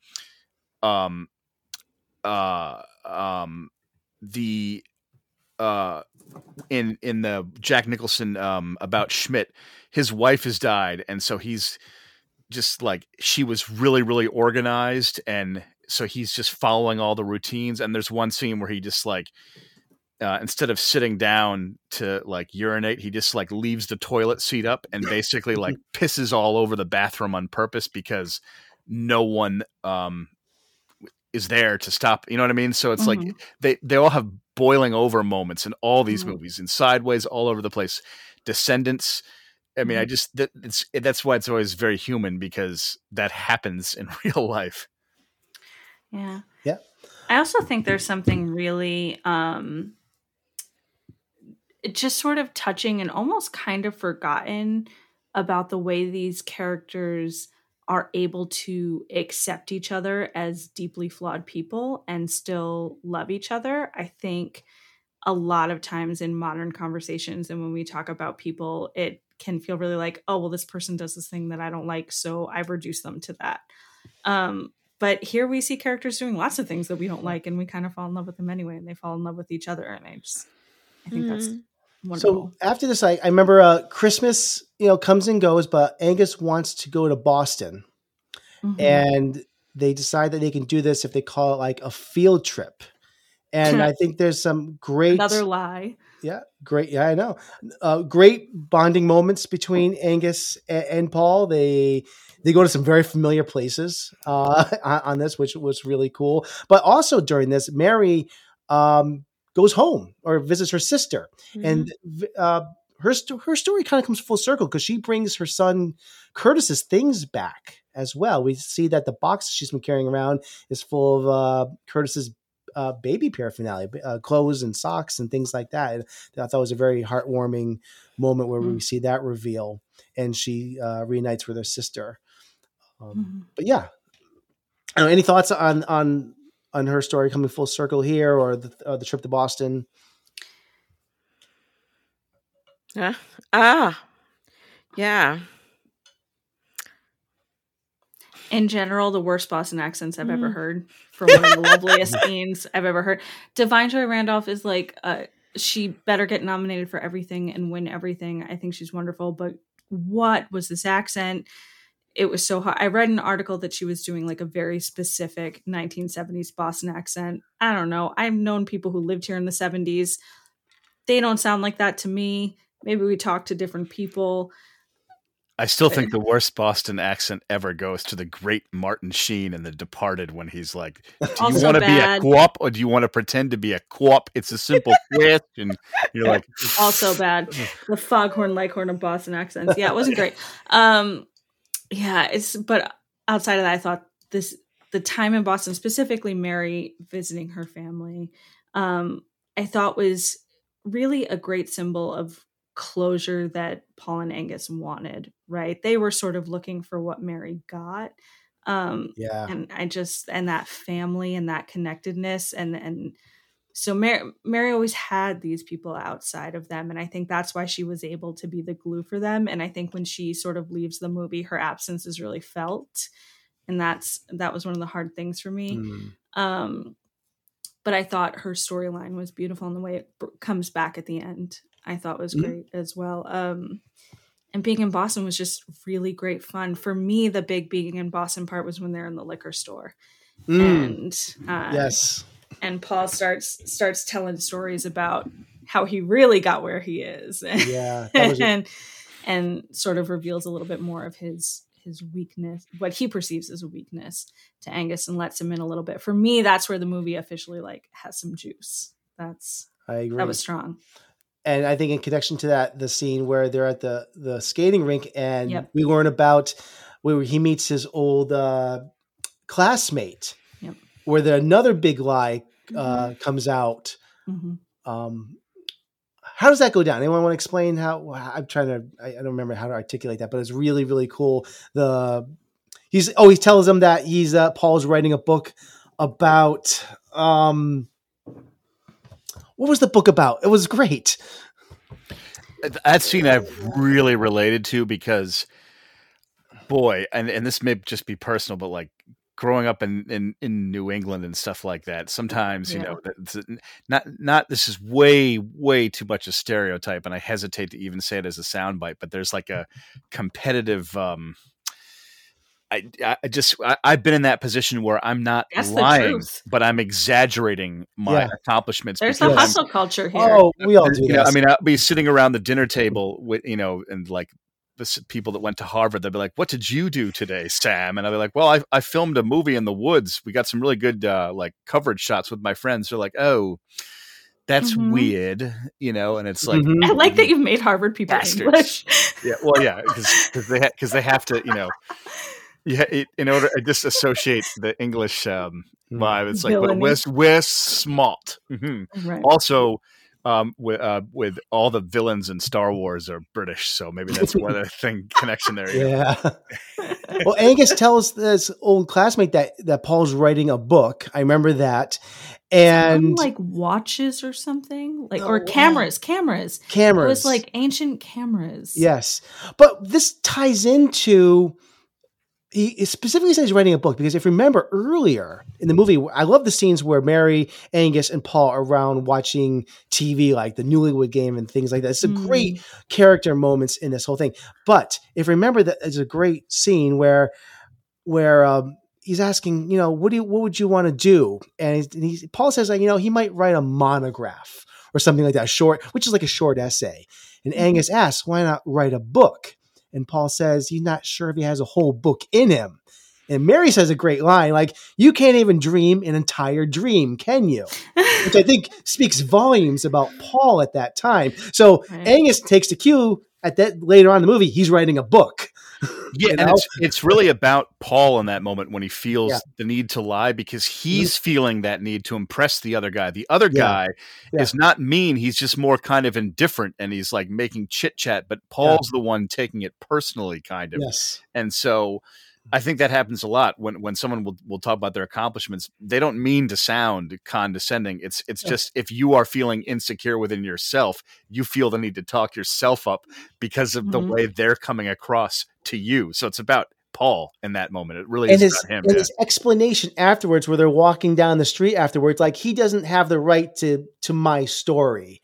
in the Jack Nicholson About Schmidt, his wife has died, and so he's just like, she was really, really organized, and so he's just following all the routines. And there's one scene where he just like instead of sitting down to like urinate, he just like leaves the toilet seat up and basically like pisses all over the bathroom on purpose because no one is there to stop. You know what I mean? So it's like they all have boiling over moments in all these movies, and Sideways, all over the place. Descendants. I mean, that's why it's always very human, because that happens in real life. Yeah. Yeah. I also think there's something really just sort of touching and almost kind of forgotten about the way these characters are able to accept each other as deeply flawed people and still love each other. I think a lot of times in modern conversations and when we talk about people, it can feel really like, oh, well, this person does this thing that I don't like, so I've reduced them to that. But here we see characters doing lots of things that we don't like, and we kind of fall in love with them anyway, and they fall in love with each other. And I think that's wonderful. So after this, I remember Christmas, comes and goes, but Angus wants to go to Boston, and they decide that they can do this if they call it like a field trip. And I think there's some great another lie. Yeah, great. Yeah, I know. Great bonding moments between Angus and Paul. They go to some very familiar places on this, which was really cool. But also during this, Mary goes home or visits her sister, and her story kind of comes full circle because she brings her son Curtis's things back as well. We see that the box she's been carrying around is full of Curtis's baby paraphernalia, clothes and socks and things like that. And I thought it was a very heartwarming moment where we see that reveal, and she reunites with her sister. But yeah, I don't know, any thoughts on her story coming full circle here, or the trip to Boston? Yeah. In general, the worst Boston accents I've ever heard, for one of the loveliest scenes I've ever heard. Divine Joy Randolph is like she better get nominated for everything and win everything. I think she's wonderful. But what was this accent? It was so hard. I read an article that she was doing like a very specific 1970s Boston accent. I don't know. I've known people who lived here in the 70s. They don't sound like that to me. Maybe we talk to different people. I still think the worst Boston accent ever goes to the great Martin Sheen in The Departed when he's like, do you want to be a co-op or do you want to pretend to be a co-op? It's a simple question. You're like... Also bad. The Foghorn Leghorn of Boston accents. Yeah, it wasn't great. But outside of that, I thought the time in Boston, specifically Mary visiting her family, I thought was really a great symbol of closure that Paul and Angus wanted, right? They were sort of looking for what Mary got. And that family and that connectedness. And so Mary always had these people outside of them. And I think that's why she was able to be the glue for them. And I think when she sort of leaves the movie, her absence is really felt. And that was one of the hard things for me. But I thought her storyline was beautiful, and the way it comes back at the end, I thought was great as well. And being in Boston was just really great fun. For me, the big being in Boston part was when they're in the liquor store. And yes. And Paul starts telling stories about how he really got where he is. Yeah. and sort of reveals a little bit more of his weakness, what he perceives as a weakness, to Angus, and lets him in a little bit. For me, that's where the movie officially like has some juice. I agree. That was strong. And I think in connection to that, the scene where they're at the skating rink and we learn about where he meets his old classmate, where another big lie comes out. How does that go down? Anyone want to explain how? I don't remember how to articulate that, but it's really, really cool. He tells him that Paul's writing a book about, what was the book about? It was great. That scene I really related to because, boy, and this may just be personal, but like growing up in New England and stuff like that, sometimes, you know, not this is way, way too much a stereotype, and I hesitate to even say it as a soundbite, but there's like a competitive, I've been in that position where I'm not lying, but I'm exaggerating my accomplishments. There's a hustle culture here. Oh, we all do. You know, I mean, I'll be sitting around the dinner table with, you know, and like the people that went to Harvard, they'll be like, "What did you do today, Sam?" And I'll be like, "Well, I filmed a movie in the woods. We got some really good like coverage shots with my friends." They're like, "Oh, that's weird," you know, and it's like, I like that you've made Harvard people English. Yeah, well, yeah, because they have to, you know. Yeah, in order to just associate the English vibe, it's like we're smart. Right. Also, with all the villains in Star Wars are British, so maybe that's one other thing connection there. Yeah. Well, Angus tells this old classmate that Paul's writing a book. I remember that, and like watches or something, like or cameras. It was like ancient cameras. Yes, but this ties into. He specifically says he's writing a book because if you remember earlier in the movie, I love the scenes where Mary, Angus, and Paul are around watching TV, like the Newlywed Game and things like that. It's some great character moments in this whole thing. But if you remember, that there's a great scene where he's asking, you know, what would you want to do? And Paul says, like, you know, he might write a monograph or something like that, which is like a short essay. And Angus asks, why not write a book? And Paul says he's not sure if he has a whole book in him. And Mary says a great line, like, you can't even dream an entire dream, can you? Which I think speaks volumes about Paul at that time. So Angus takes the cue at that later on in the movie, he's writing a book. Yeah, and it's really about Paul in that moment when he feels the need to lie because he's feeling that need to impress the other guy. The other guy is not mean. He's just more kind of indifferent and he's like making chit chat, but Paul's the one taking it personally kind of. Yes. And so I think that happens a lot when someone will talk about their accomplishments. They don't mean to sound condescending. It's just if you are feeling insecure within yourself, you feel the need to talk yourself up because of the way they're coming across to you. So it's about Paul in that moment. It really is about him. And his explanation afterwards, where they're walking down the street afterwards, like he doesn't have the right to my story.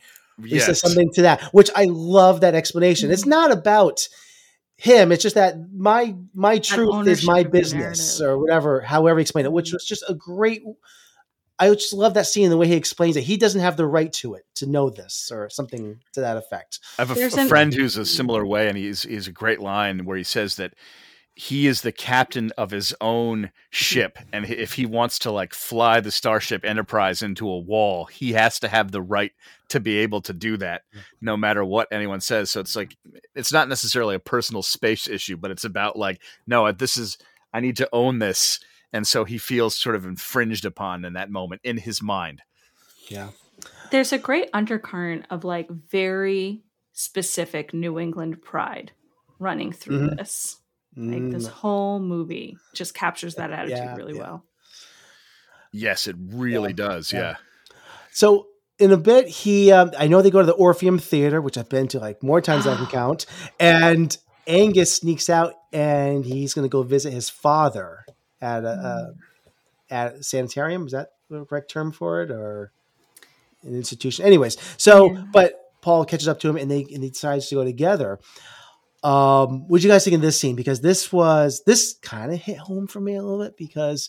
He says something to that, which I love that explanation. It's not about him. It's just that my truth is my business or whatever, however he explained it, which was just a great, I just love that scene, the way he explains it. He doesn't have the right to it, to know this or something to that effect. I have a friend who's a similar way, and he's a great line where he says that he is the captain of his own ship, and if he wants to like fly the Starship Enterprise into a wall, he has to have the right to be able to do that, no matter what anyone says. So it's like, it's not necessarily a personal space issue, but it's about like, no, I need to own this. And so he feels sort of infringed upon in that moment in his mind. Yeah. There's a great undercurrent of like very specific New England pride running through this. Like this whole movie just captures that attitude really well. Yes, it really does. Yeah. So in a bit, I know they go to the Orpheum Theater, which I've been to like more times than I can count. And Angus sneaks out and he's going to go visit his father at a sanitarium. Is that the correct term for it, or an institution? Anyways, but Paul catches up to him and they decides to go together. What did you guys think of this scene? Because this kind of hit home for me a little bit because,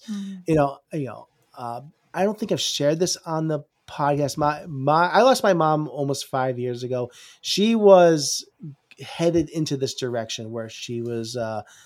I don't think I've shared this on the podcast. I lost my mom almost 5 years ago. She was headed into this direction where she was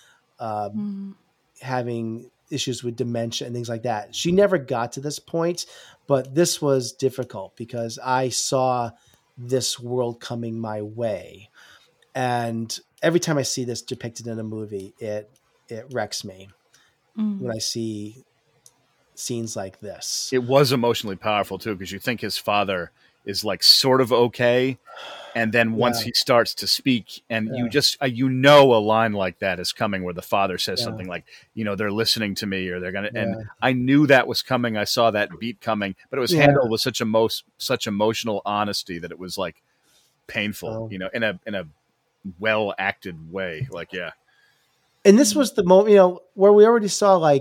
having issues with dementia and things like that. She never got to this point, but this was difficult because I saw this world coming my way. And every time I see this depicted in a movie, it wrecks me when I see scenes like this. It was emotionally powerful too, because you think his father is like sort of okay, and then once he starts to speak, and you just a line like that is coming, where the father says something like, they're listening to me, or they're gonna. And I knew that was coming. I saw that beat coming, but it was handled with such emotional honesty that it was like painful, in a well acted way. Like, and this was the moment, where we already saw like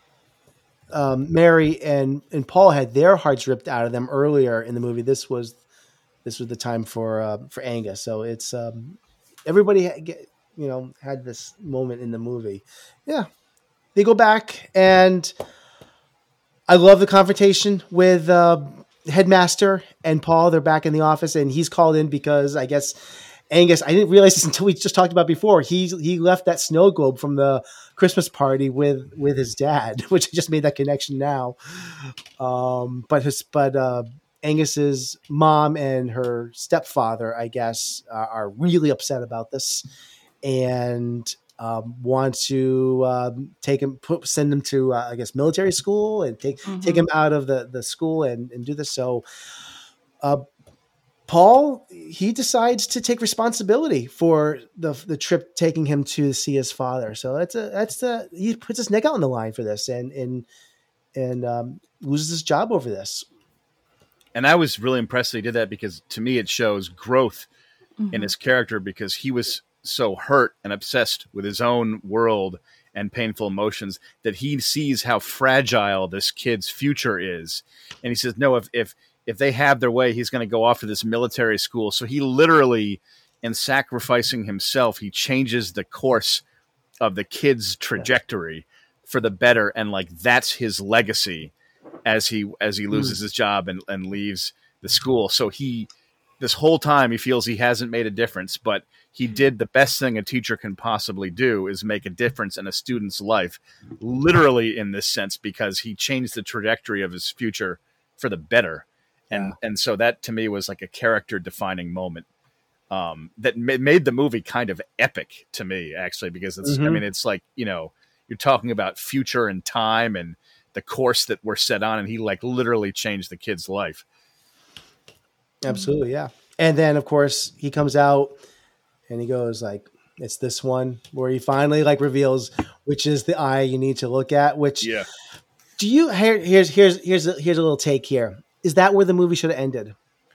Mary and Paul had their hearts ripped out of them earlier in the movie. This was the time for Angus. So it's everybody had this moment in the movie. Yeah, they go back, and I love the confrontation with Headmaster and Paul. They're back in the office, and he's called in because I guess Angus, I didn't realize this until we just talked about before. He left that snow globe from the Christmas party with his dad, which I just made that connection now. But Angus's mom and her stepfather, I guess, are really upset about this and want to send him to I guess military school and take him out of the school and do this. So Paul, he decides to take responsibility for the trip taking him to see his father. So he puts his neck out on the line for this and loses his job over this. And I was really impressed that he did that, because to me it shows growth in his character, because he was so hurt and obsessed with his own world and painful emotions that he sees how fragile this kid's future is. And he says, no, if they have their way, he's going to go off to this military school. So he literally, in sacrificing himself, he changes the course of the kid's trajectory for the better. And like, that's his legacy as he loses his job and leaves the school. So this whole time he feels he hasn't made a difference, but he did the best thing a teacher can possibly do, is make a difference in a student's life, literally in this sense, because he changed the trajectory of his future for the better. And so that to me was like a character defining moment that made the movie kind of epic to me, actually, because it's, I mean, it's like, you're talking about future and time and the course that we're set on. And he like literally changed the kid's life. Absolutely. Yeah. And then of course he comes out and he goes like, it's this one, where he finally like reveals which is the eye you need to look at, which do you, here's a little take here. Is that where the movie should have ended?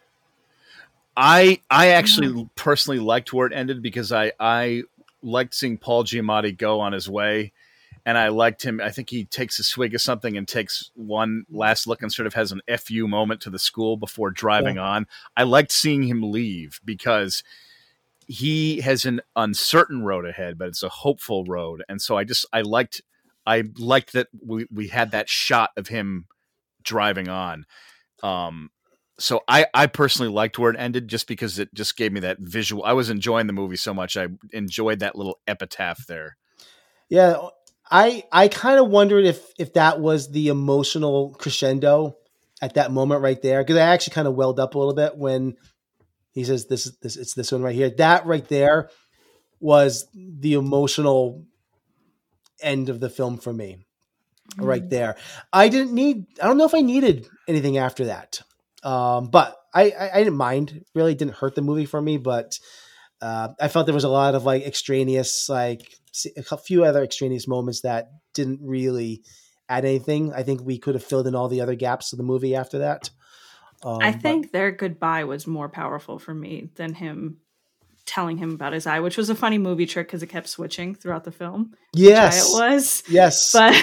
I actually personally liked where it ended, because I liked seeing Paul Giamatti go on his way, And I liked him. I think he takes a swig of something and takes one last look and sort of has an FU moment to the school before driving on. I liked seeing him leave because he has an uncertain road ahead, but it's a hopeful road. And so I liked that we had that shot of him driving on. So I personally liked where it ended just because it just gave me that visual. I was enjoying the movie so much. I enjoyed that little epitaph there. Yeah. I kind of wondered if that was the emotional crescendo at that moment right there. Cause I actually kind of welled up a little bit when he says it's this one right here. That right there was the emotional end of the film for me right there. I don't know if I needed anything after that. But I didn't mind, really didn't hurt the movie for me, but I felt there was a lot of like extraneous, like a few other extraneous moments that didn't really add anything. I think we could have filled in all the other gaps of the movie after that. I think their goodbye was more powerful for me than him telling him about his eye, which was a funny movie trick because it kept switching throughout the film. Yes, it was. Yes, but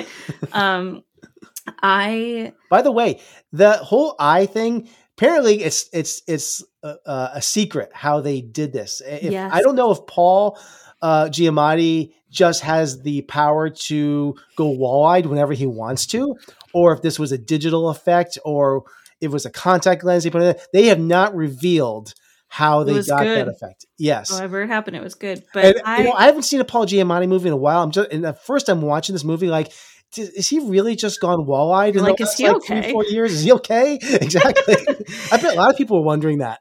By the way, the whole eye thing. Apparently, it's a secret how they did this. Yes. I don't know if Paul Giamatti just has the power to go wall-eyed whenever he wants to, or if this was a digital effect, or if it was a contact lens he put in. They have not revealed how they got that effect. Yes. However it happened, it was good. But I haven't seen a Paul Giamatti movie in a while. And the first time watching this movie, like, is he really just gone wall-eyed in like, is he okay? 3-4 years? Is he okay? Exactly. I bet a lot of people were wondering that.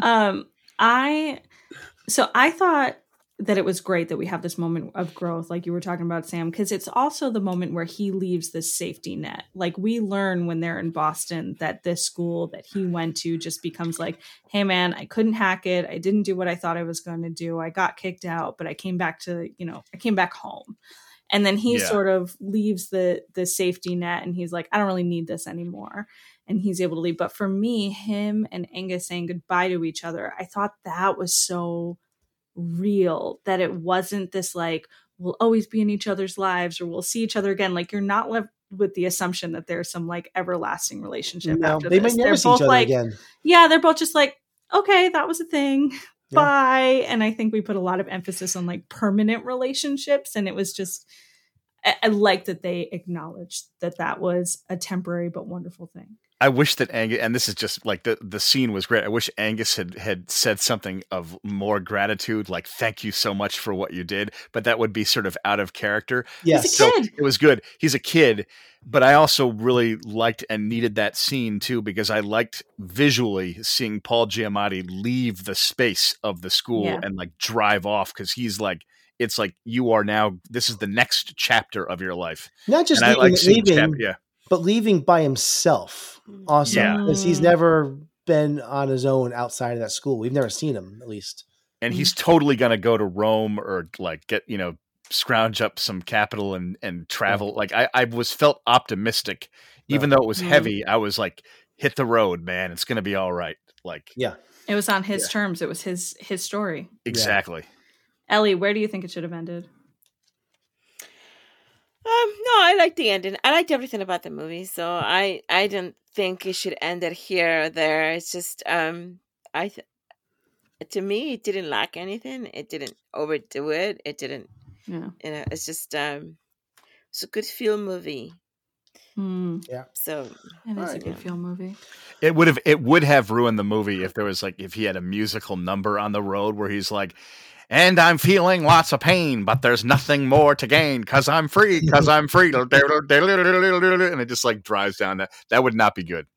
I thought that it was great that we have this moment of growth, like you were talking about, Sam, because it's also the moment where he leaves this safety net. Like, we learn when they're in Boston that this school that he went to just becomes like, hey man, I couldn't hack it. I didn't do what I thought I was going to do. I got kicked out, but I came back home. And then he sort of leaves the safety net and he's like, I don't really need this anymore. And he's able to leave. But for me, him and Angus saying goodbye to each other, I thought that was so real, that it wasn't this like, we'll always be in each other's lives or we'll see each other again. Like, you're not left with the assumption that there's some like everlasting relationship after they this. might never see each other again. Yeah, they're both just like, okay, that was a thing. Yeah. Bye. And I think we put a lot of emphasis on like permanent relationships. And it was just, I like that they acknowledged that was a temporary but wonderful thing. I wish that Angus, and this is just like the scene was great. I wish Angus had said something of more gratitude, like "Thank you so much for what you did," but that would be sort of out of character. Yes, he's a kid. So it was good. He's a kid, but I also really liked and needed that scene too because I liked visually seeing Paul Giamatti leave the space of the school and like drive off because he's like. It's like you are now. This is the next chapter of your life. Not just leaving, but leaving by himself. Also, because he's never been on his own outside of that school. We've never seen him, at least. And he's totally going to go to Rome or like get scrounge up some capital and travel. Like I was felt optimistic, even though it was heavy. I was like, hit the road, man. It's going to be all right. Like it was on his terms. It was his story. Exactly. Yeah. Ellie, where do you think it should have ended? No, I liked the ending. I liked everything about the movie, so I didn't think it should end it here or there. It's just to me, it didn't lack anything. It didn't overdo it. It didn't. Yeah. It's just it's a good feel movie. Yeah. So it is a good feel movie. It would have ruined the movie if there was like if he had a musical number on the road where he's like. And I'm feeling lots of pain, but there's nothing more to gain because I'm free, and it just like drives down. That would not be good.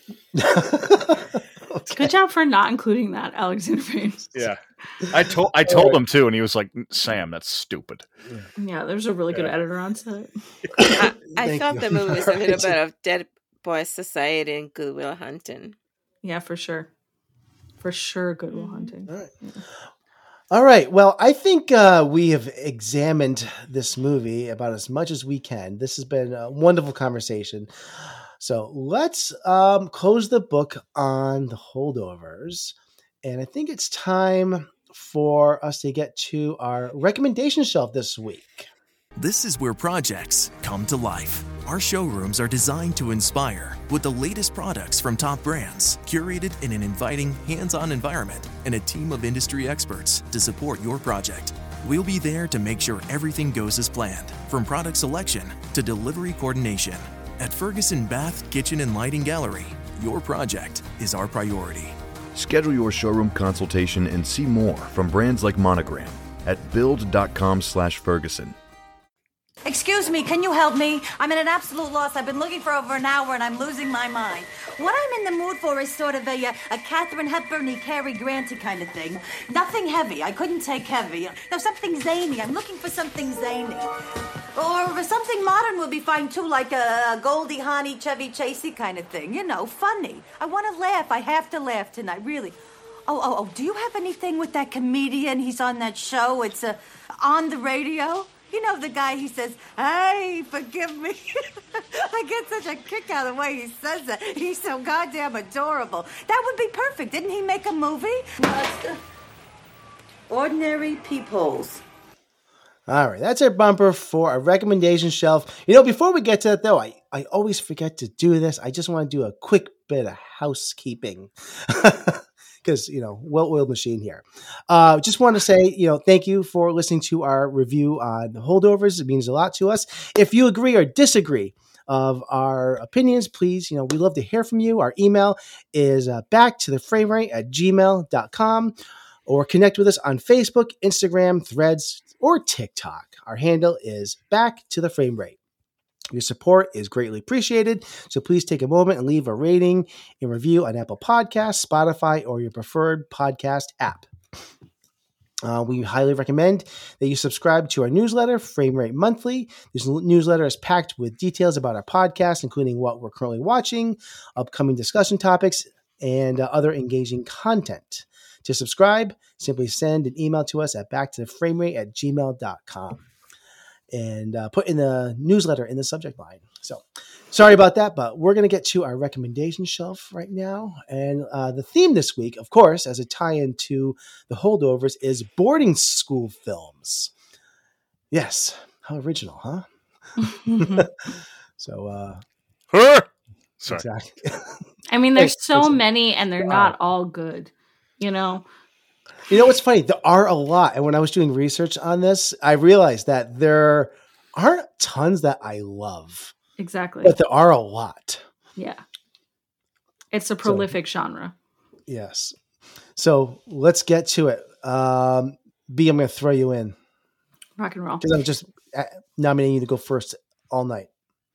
Good job for not including that, Alexander Payne. Yeah, I told him too, and he was like, "Sam, that's stupid." Yeah, there's a really good editor on set. I thought the movie was a little bit of Dead Boy Society and Good Will Hunting. Yeah, for sure. Good Will Hunting. All right. Yeah. All right. Well, I think we have examined this movie about as much as we can. This has been a wonderful conversation. So let's close the book on The Holdovers. And I think it's time for us to get to our recommendation shelf this week. This is where projects come to life. Our showrooms are designed to inspire with the latest products from top brands, curated in an inviting, hands-on environment, and a team of industry experts to support your project. We'll be there to make sure everything goes as planned, from product selection to delivery coordination. At Ferguson Bath, Kitchen, and Lighting Gallery, your project is our priority. Schedule your showroom consultation and see more from brands like Monogram at build.com/Ferguson. Excuse me, can you help me? I'm in an absolute loss. I've been looking for over an hour and I'm losing my mind. What I'm in the mood for is sort of a Katharine Hepburn-y, Cary Grant-y kind of thing. Nothing heavy. I couldn't take heavy. No, something zany. I'm looking for something zany. Or something modern would be fine too, like a Goldie Hawn, Chevy Chasey kind of thing. You know, funny. I want to laugh. I have to laugh tonight, really. Oh, do you have anything with that comedian? He's on that show. It's on the radio. You know the guy, he says, "Hey, forgive me." I get such a kick out of the way he says that. He's so goddamn adorable. That would be perfect. Didn't he make a movie? Ordinary Peepholes. All right, that's our bumper for our recommendation shelf. You know, before we get to that, though, I always forget to do this. I just want to do a quick bit of housekeeping. Because, you know, well-oiled machine here. Just want to say, you know, thank you for listening to our review on Holdovers. It means a lot to us. If you agree or disagree of our opinions, please, you know, we love to hear from you. Our email is backtotheframerate@gmail.com, or connect with us on Facebook, Instagram, Threads, or TikTok. Our handle is Back to the Frame Rate. Your support is greatly appreciated, so please take a moment and leave a rating and review on Apple Podcasts, Spotify, or your preferred podcast app. We highly recommend that you subscribe to our newsletter, Frame Rate Monthly. This newsletter is packed with details about our podcast, including what we're currently watching, upcoming discussion topics, and other engaging content. To subscribe, simply send an email to us at backtotheframerate@gmail.com. And put in the newsletter in the subject line. So sorry about that, but we're going to get to our recommendation shelf right now. And the theme this week, of course, as a tie-in to the Holdovers, is boarding school films. Yes. How original, huh? So, sorry. Exactly. I mean, there's so many and they're not all good, you know? You know what's funny? There are a lot. And when I was doing research on this, I realized that there aren't tons that I love. Exactly. But there are a lot. Yeah. It's a prolific genre. Yes. So let's get to it. B, I'm going to throw you in. Rock and roll. Because I'm just nominating you to go first all night.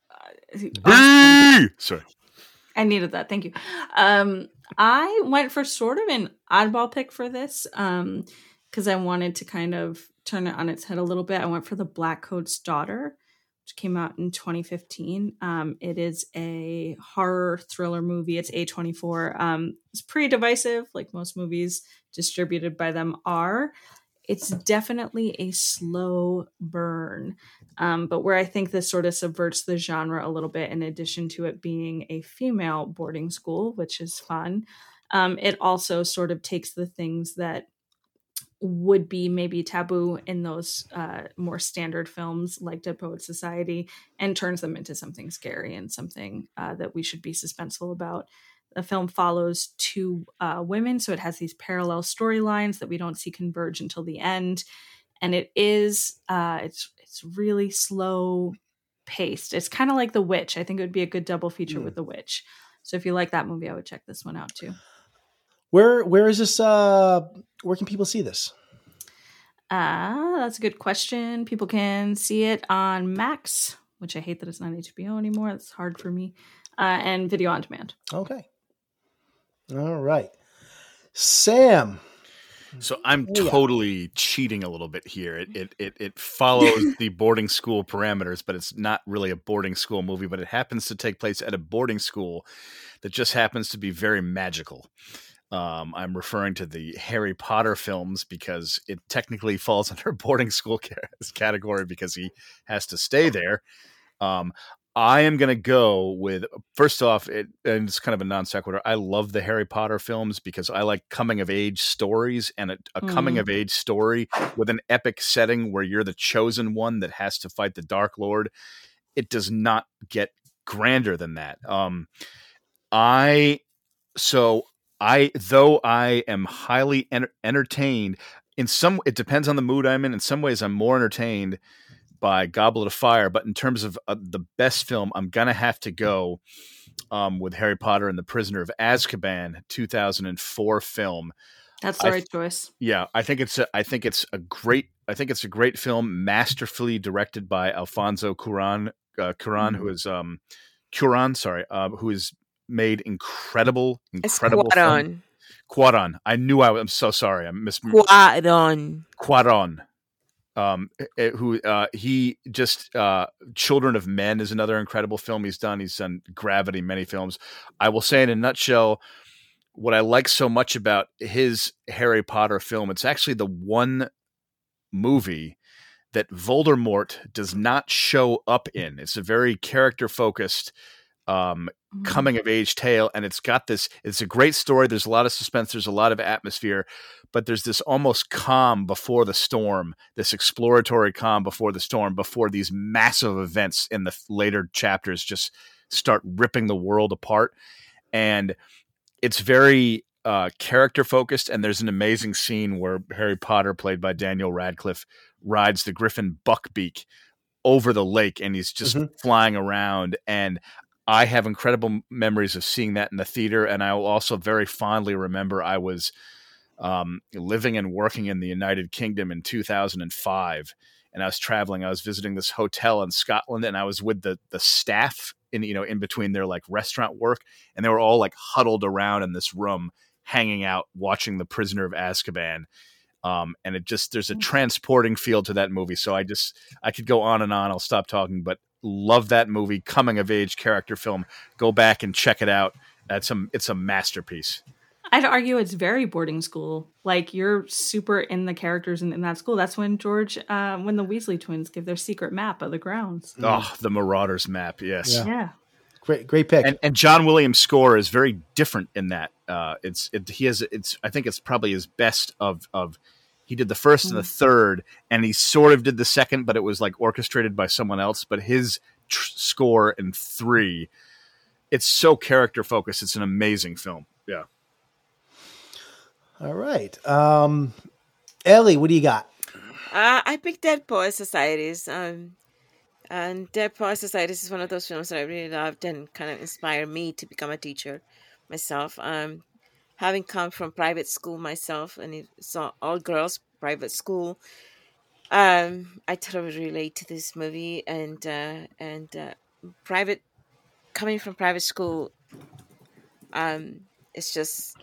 Sorry. I needed that. Thank you. I went for sort of an oddball pick for this because I wanted to kind of turn it on its head a little bit. I went for The Black Coat's Daughter, which came out in 2015. It is a horror thriller movie. It's A24. It's pretty divisive, like most movies distributed by them are. It's definitely a slow burn. But where I think this sort of subverts the genre a little bit, in addition to it being a female boarding school, which is fun, it also sort of takes the things that would be maybe taboo in those more standard films like Dead Poets Society and turns them into something scary and something that we should be suspenseful about. The film follows two women, so it has these parallel storylines that we don't see converge until the end. And it is, it's really slow paced. It's kind of like The Witch. I think it would be a good double feature with The Witch. So if you like that movie, I would check this one out too. Where is this? Where can people see this? That's a good question. People can see it on Max, which I hate that it's not HBO anymore. It's hard for me. And video on demand. Okay. All right. Sam. So I'm totally cheating a little bit here. It follows the boarding school parameters, but it's not really a boarding school movie, but it happens to take place at a boarding school that just happens to be very magical. I'm referring to the Harry Potter films because it technically falls under boarding school category because he has to stay there. I am going to go with, first off, and it's kind of a non sequitur. I love the Harry Potter films because I like coming of age stories, and a coming of age story with an epic setting where you're the chosen one that has to fight the Dark Lord. It does not get grander than that. Though I am highly entertained, it depends on the mood I'm in. In some ways, I'm more entertained by Goblet of Fire, but in terms of the best film, I'm gonna have to go with Harry Potter and the Prisoner of Azkaban, 2004 film. That's the right choice. Yeah, I think it's a great film, masterfully directed by Alfonso Cuarón, who has made incredible. Cuarón. I knew I'm so sorry. I missed Cuarón. He just Children of Men is another incredible film he's done. He's done Gravity, many films. I will say in a nutshell, what I like so much about his Harry Potter film, it's actually the one movie that Voldemort does not show up in. It's a very character focused coming of age tale, and it's a great story. There's a lot of suspense, there's a lot of atmosphere, but there's this almost calm before the storm, this exploratory calm before the storm, before these massive events in the later chapters just start ripping the world apart. And it's very character focused, and there's an amazing scene where Harry Potter, played by Daniel Radcliffe, rides the Griffin Buckbeak over the lake, and he's just flying around. And I have incredible memories of seeing that in the theater, and I will also very fondly remember I was living and working in the United Kingdom in 2005, and I was traveling. I was visiting this hotel in Scotland, and I was with the staff in between their like restaurant work, and they were all like huddled around in this room, hanging out, watching The Prisoner of Azkaban. And there's a transporting feel to that movie. So I could go on and on. I'll stop talking, but love that movie, coming of age character film. Go back and check it out. It's a masterpiece. I'd argue it's very boarding school. Like, you're super in the characters in that school. That's when when the Weasley twins give their secret map of the grounds. Oh, the Marauders map. Yes. Yeah. Great pick. And John Williams' score is very different in that. I think it's probably his best of he did the first and the third, and he sort of did the second, but it was like orchestrated by someone else. But his score in 3, it's so character focused. It's an amazing film. Yeah. All right. Ellie, what do you got? I picked Dead Poets Societies. And Dead Poets Societies is one of those films that I really loved and kind of inspired me to become a teacher myself. Having come from private school myself, and it's all girls private school, I totally relate to this movie. And coming from private school, it's just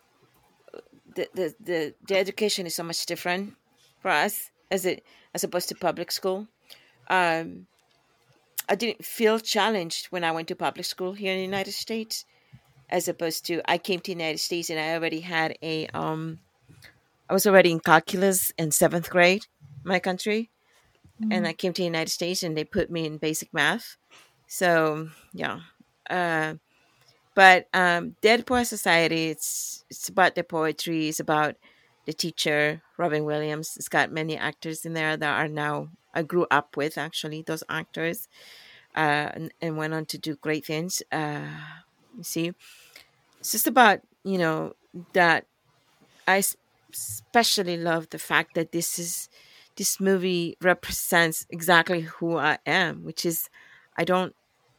the education is so much different for us as opposed to public school. I didn't feel challenged when I went to public school here in the United States, as opposed to I came to the United States and I already had I was already in calculus in 7th grade in my country. Mm-hmm. And I came to the United States and they put me in basic math. So, yeah. But Dead Poets Society, it's about the poetry. It's about the teacher, Robin Williams. It's got many actors in there that I grew up with, actually, those actors, and went on to do great things. You see, it's just about, that I especially love the fact that this movie represents exactly who I am, which is I don't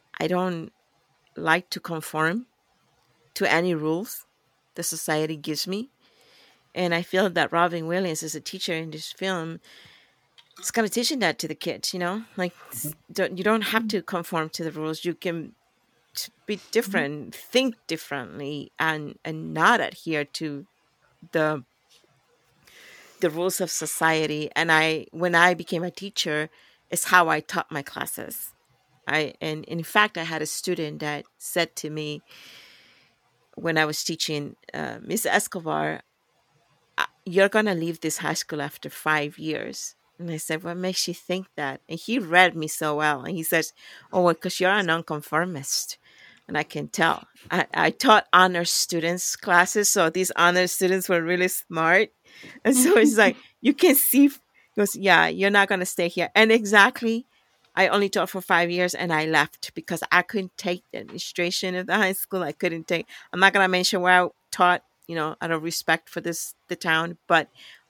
like to conform to any rules the society gives me. And I feel that Robin Williams as a teacher in this film is kind of teaching that to the kids, like you don't have to conform to the rules. You can be different, think differently, and not adhere to the rules of society. And when I became a teacher, it's how I taught my classes. And in fact, I had a student that said to me when I was teaching, Miss Escobar, you're going to leave this high school after 5 years. And I said, what makes you think that? And he read me so well. And he says, oh, well, because you're a nonconformist. And I can tell. I taught honor students classes. So these honor students were really smart. And so it's like, you can see, he goes, yeah, you're not going to stay here. And exactly, I only taught for 5 years and I left because I couldn't take the administration of the high school. I couldn't take, I'm not going to mention where I taught, out of respect for the town, but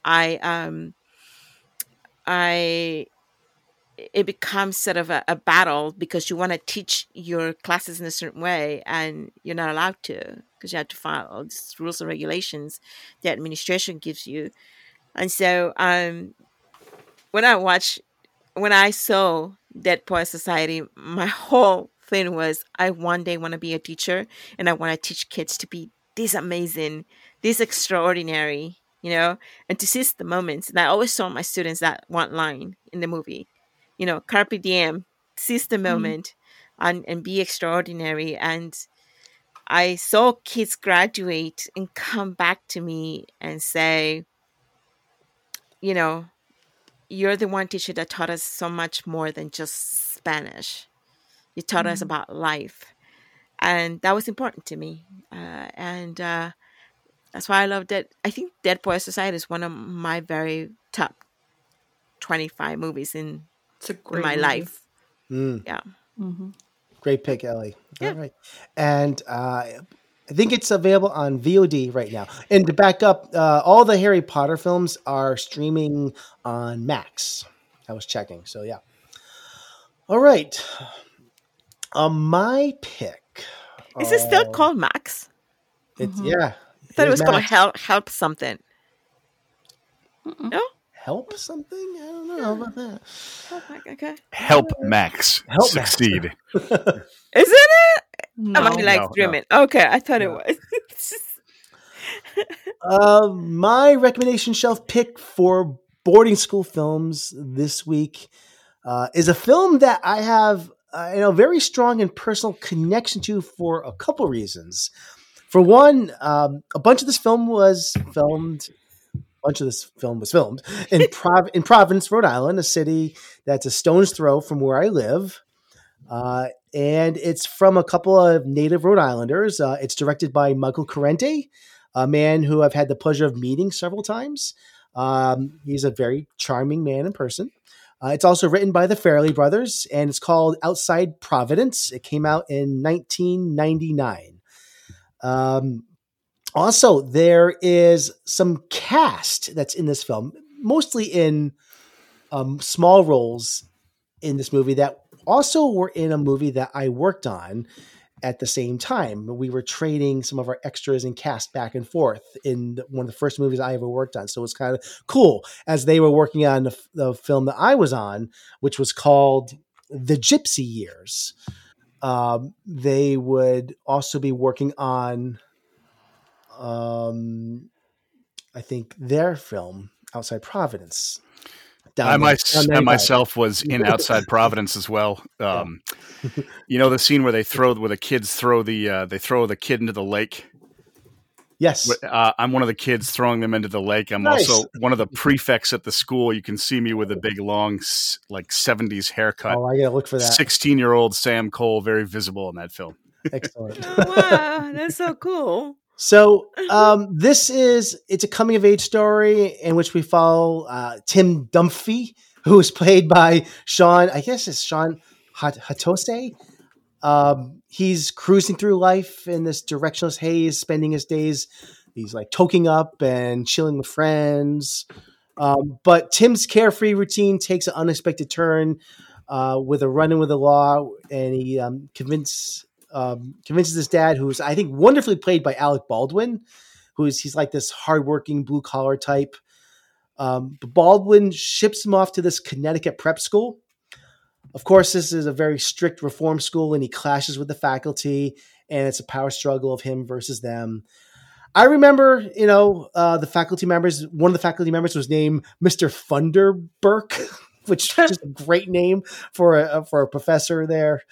it becomes sort of a battle because you want to teach your classes in a certain way and you're not allowed to because you have to follow all these rules and regulations the administration gives you. And so when I saw Dead Poets Society, my whole thing was I one day want to be a teacher and I want to teach kids to be this amazing, this extraordinary, and to seize the moments. And I always told my students that one line in the movie, carpe diem, seize the moment and be extraordinary. And I saw kids graduate and come back to me and say, you're the one teacher that taught us so much more than just Spanish. You taught us about life. And that was important to me. That's why I loved it. I think Dead Poets Society is one of my very top 25 movies in my life. Yeah. Mm-hmm. Great pick, Ellie. Yeah. All right. And I think it's available on VOD right now. And to back up, all the Harry Potter films are streaming on Max. I was checking. So, yeah. All right. My pick. Is it still called Max? It's yeah. I thought it was called Help Something. No? Help something? I don't know about that. Okay. Help Max succeed. Isn't it? No. I'm dreaming. No. Okay, I thought it was. My recommendation shelf pick for boarding school films this week is a film that I have a very strong and personal connection to for a couple reasons. For one, a bunch of this film was filmed in Providence, Rhode Island, a city that's a stone's throw from where I live. And it's from a couple of native Rhode Islanders. It's directed by Michael Corrente, a man who I've had the pleasure of meeting several times. He's a very charming man in person. It's also written by the Farrelly brothers, and it's called Outside Providence. It came out in 1999. Also, there is some cast that's in this film, mostly in small roles in this movie that also were in a movie that I worked on at the same time. We were trading some of our extras and cast back and forth in one of the first movies I ever worked on. So it's kind of cool as they were working on the film that I was on, which was called The Gypsy Years. They would also be working on, I think, their film Outside Providence. I myself was in Outside Providence as well. The scene where the kids throw the kid into the lake. Yes. I'm one of the kids throwing them into the lake. I'm also one of the prefects at the school. You can see me with a big, long, 70s haircut. Oh, I got to look for that. 16-year-old Sam Cole, very visible in that film. Excellent. Wow, that's so cool. So it's a coming of age story in which we follow Tim Dunphy, who is played by Sean Hatose. He's cruising through life in this directionless haze, spending his days. He's like toking up and chilling with friends. But Tim's carefree routine takes an unexpected turn with a run-in with the law, and he convinces his dad, who's I think wonderfully played by Alec Baldwin, he's like this hardworking blue collar type. But Baldwin ships him off to this Connecticut prep school. Of course, this is a very strict reform school, and he clashes with the faculty, and it's a power struggle of him versus them. I remember, the faculty members. One of the faculty members was named Mr. Funderburk, which is just a great name for a professor there.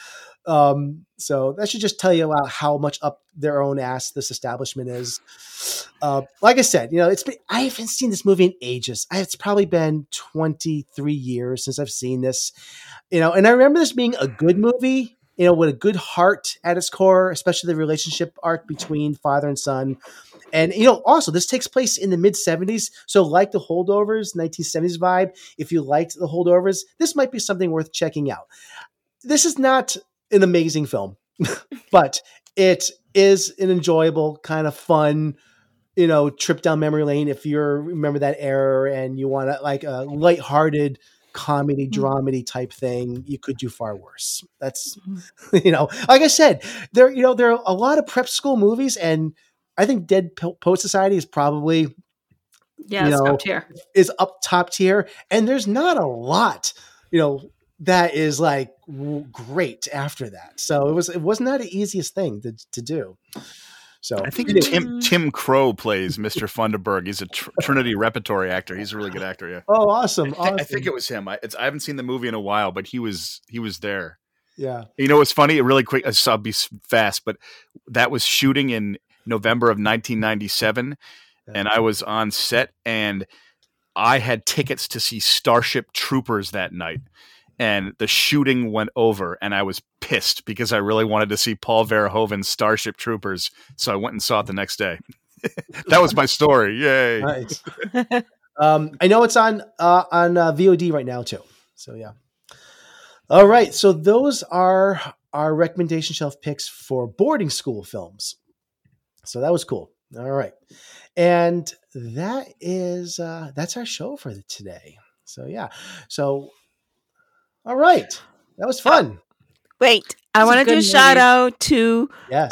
So that should just tell you about how much up their own ass this establishment is. Like I said, I haven't seen this movie in ages. It's probably been 23 years since I've seen this, and I remember this being a good movie, with a good heart at its core, especially the relationship arc between father and son. And, also this takes place in the mid 70s. So like the Holdovers, 1970s vibe, if you liked the Holdovers, this might be something worth checking out. This is not an amazing film, but it is an enjoyable kind of fun, trip down memory lane. If you remember that era and you want like a lighthearted comedy, dramedy type thing, you could do far worse. That's, like I said, there are a lot of prep school movies, and I think Dead Poet Society is probably, top tier. Is up top tier. And there's not a lot, that is like great after that. So it was not the easiest thing to do. So I think Tim Crow plays Mr. Funderburg. He's a Trinity Repertory actor. He's a really good actor. Yeah. Oh, awesome! I think it was him. I haven't seen the movie in a while, but he was there. Yeah. What's funny? Really quick. I'll be fast, but that was shooting in November of 1997, and I was on set, and I had tickets to see Starship Troopers that night. And the shooting went over, and I was pissed because I really wanted to see Paul Verhoeven's Starship Troopers. So I went and saw it the next day. That was my story. Yay. Nice. I know it's on VOD right now too. So yeah. All right. So those are our recommendation shelf picks for boarding school films. So that was cool. All right. And that is, that's our show for today. So yeah. So, all right. That was fun. Wait, I want to do a shout out to,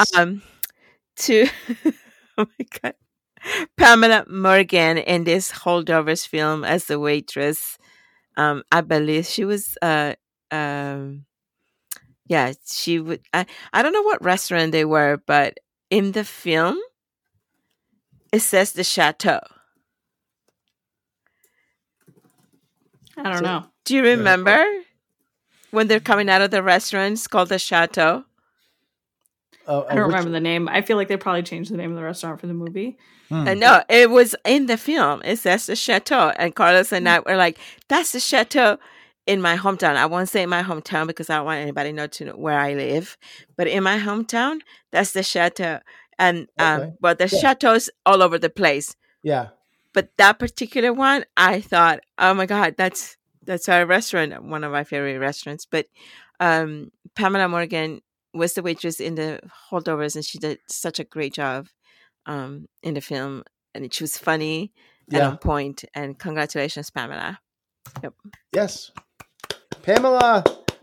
to, oh my God, Pamela Morgan in this Holdovers film as the waitress. I believe she was, she would, I don't know what restaurant they were, but in the film, it says the Chateau. I don't know. Do you remember when they're coming out of the restaurant? It's called the Chateau. I don't remember the name. I feel like they probably changed the name of the restaurant for the movie. No, it was in the film. It says the Chateau. And Carlos and I were like, that's the Chateau in my hometown. I won't say my hometown because I don't want anybody to know where I live. But in my hometown, that's the Chateau. And but there's chateaus all over the place. Yeah. But that particular one, I thought, oh my God, that's our restaurant, one of my favorite restaurants. But Pamela Morgan was the waitress in the Holdovers, and she did such a great job in the film. And she was funny and on point. And congratulations, Pamela. Yep. Yes. Pamela.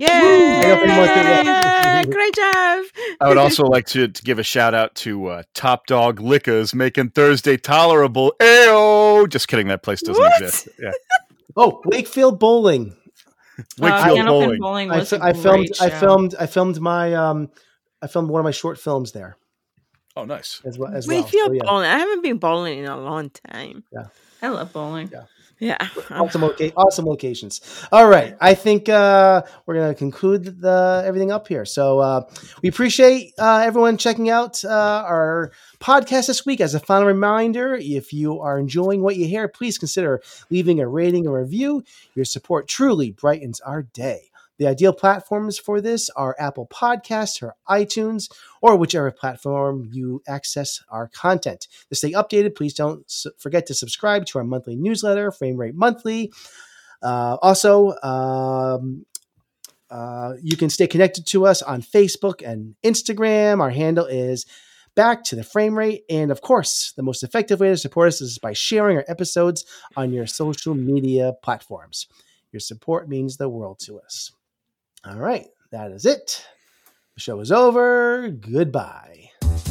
Yay! Great job. I would also like to give a shout out to Top Dog Liquors making Thursday tolerable. Ayo! Just kidding. That place doesn't exist. Yeah. Oh, Wakefield Bowling. Wakefield Bowling. I filmed one of my short films there. Oh, nice. As well. Wakefield Bowling. I haven't been bowling in a long time. Yeah. I love bowling. Yeah. Awesome locations. All right. I think we're going to conclude everything up here. So we appreciate everyone checking out our podcast this week. As a final reminder, if you are enjoying what you hear, please consider leaving a rating or review. Your support truly brightens our day. The ideal platforms for this are Apple Podcasts or iTunes, or whichever platform you access our content. To stay updated, please don't forget to subscribe to our monthly newsletter, Frame Rate Monthly. Also, you can stay connected to us on Facebook and Instagram. Our handle is Back to the Frame Rate. And of course, the most effective way to support us is by sharing our episodes on your social media platforms. Your support means the world to us. All right, that is it. The show is over. Goodbye.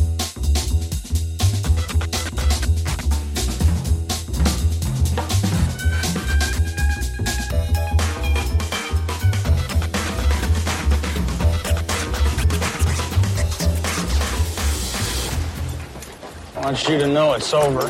I want you to know it's over.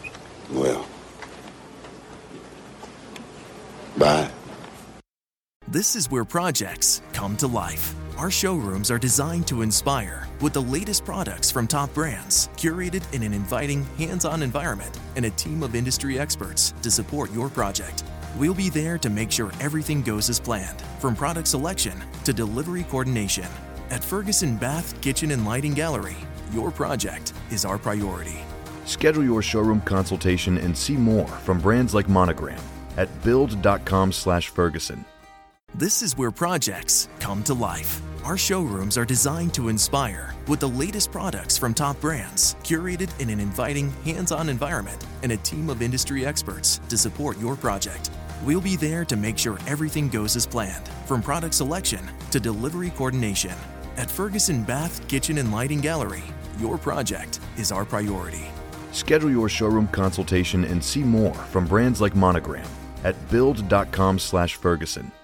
Well, bye. This is where projects come to life. Our showrooms are designed to inspire with the latest products from top brands, curated in an inviting, hands-on environment, and a team of industry experts to support your project. We'll be there to make sure everything goes as planned, from product selection to delivery coordination. At Ferguson Bath, Kitchen, and Lighting Gallery, your project is our priority. Schedule your showroom consultation and see more from brands like Monogram at build.com/Ferguson. This is where projects come to life. Our showrooms are designed to inspire with the latest products from top brands, curated in an inviting, hands-on environment, and a team of industry experts to support your project. We'll be there to make sure everything goes as planned, from product selection to delivery coordination. At Ferguson Bath, Kitchen, and Lighting Gallery, your project is our priority. Schedule your showroom consultation and see more from brands like Monogram at build.com/Ferguson.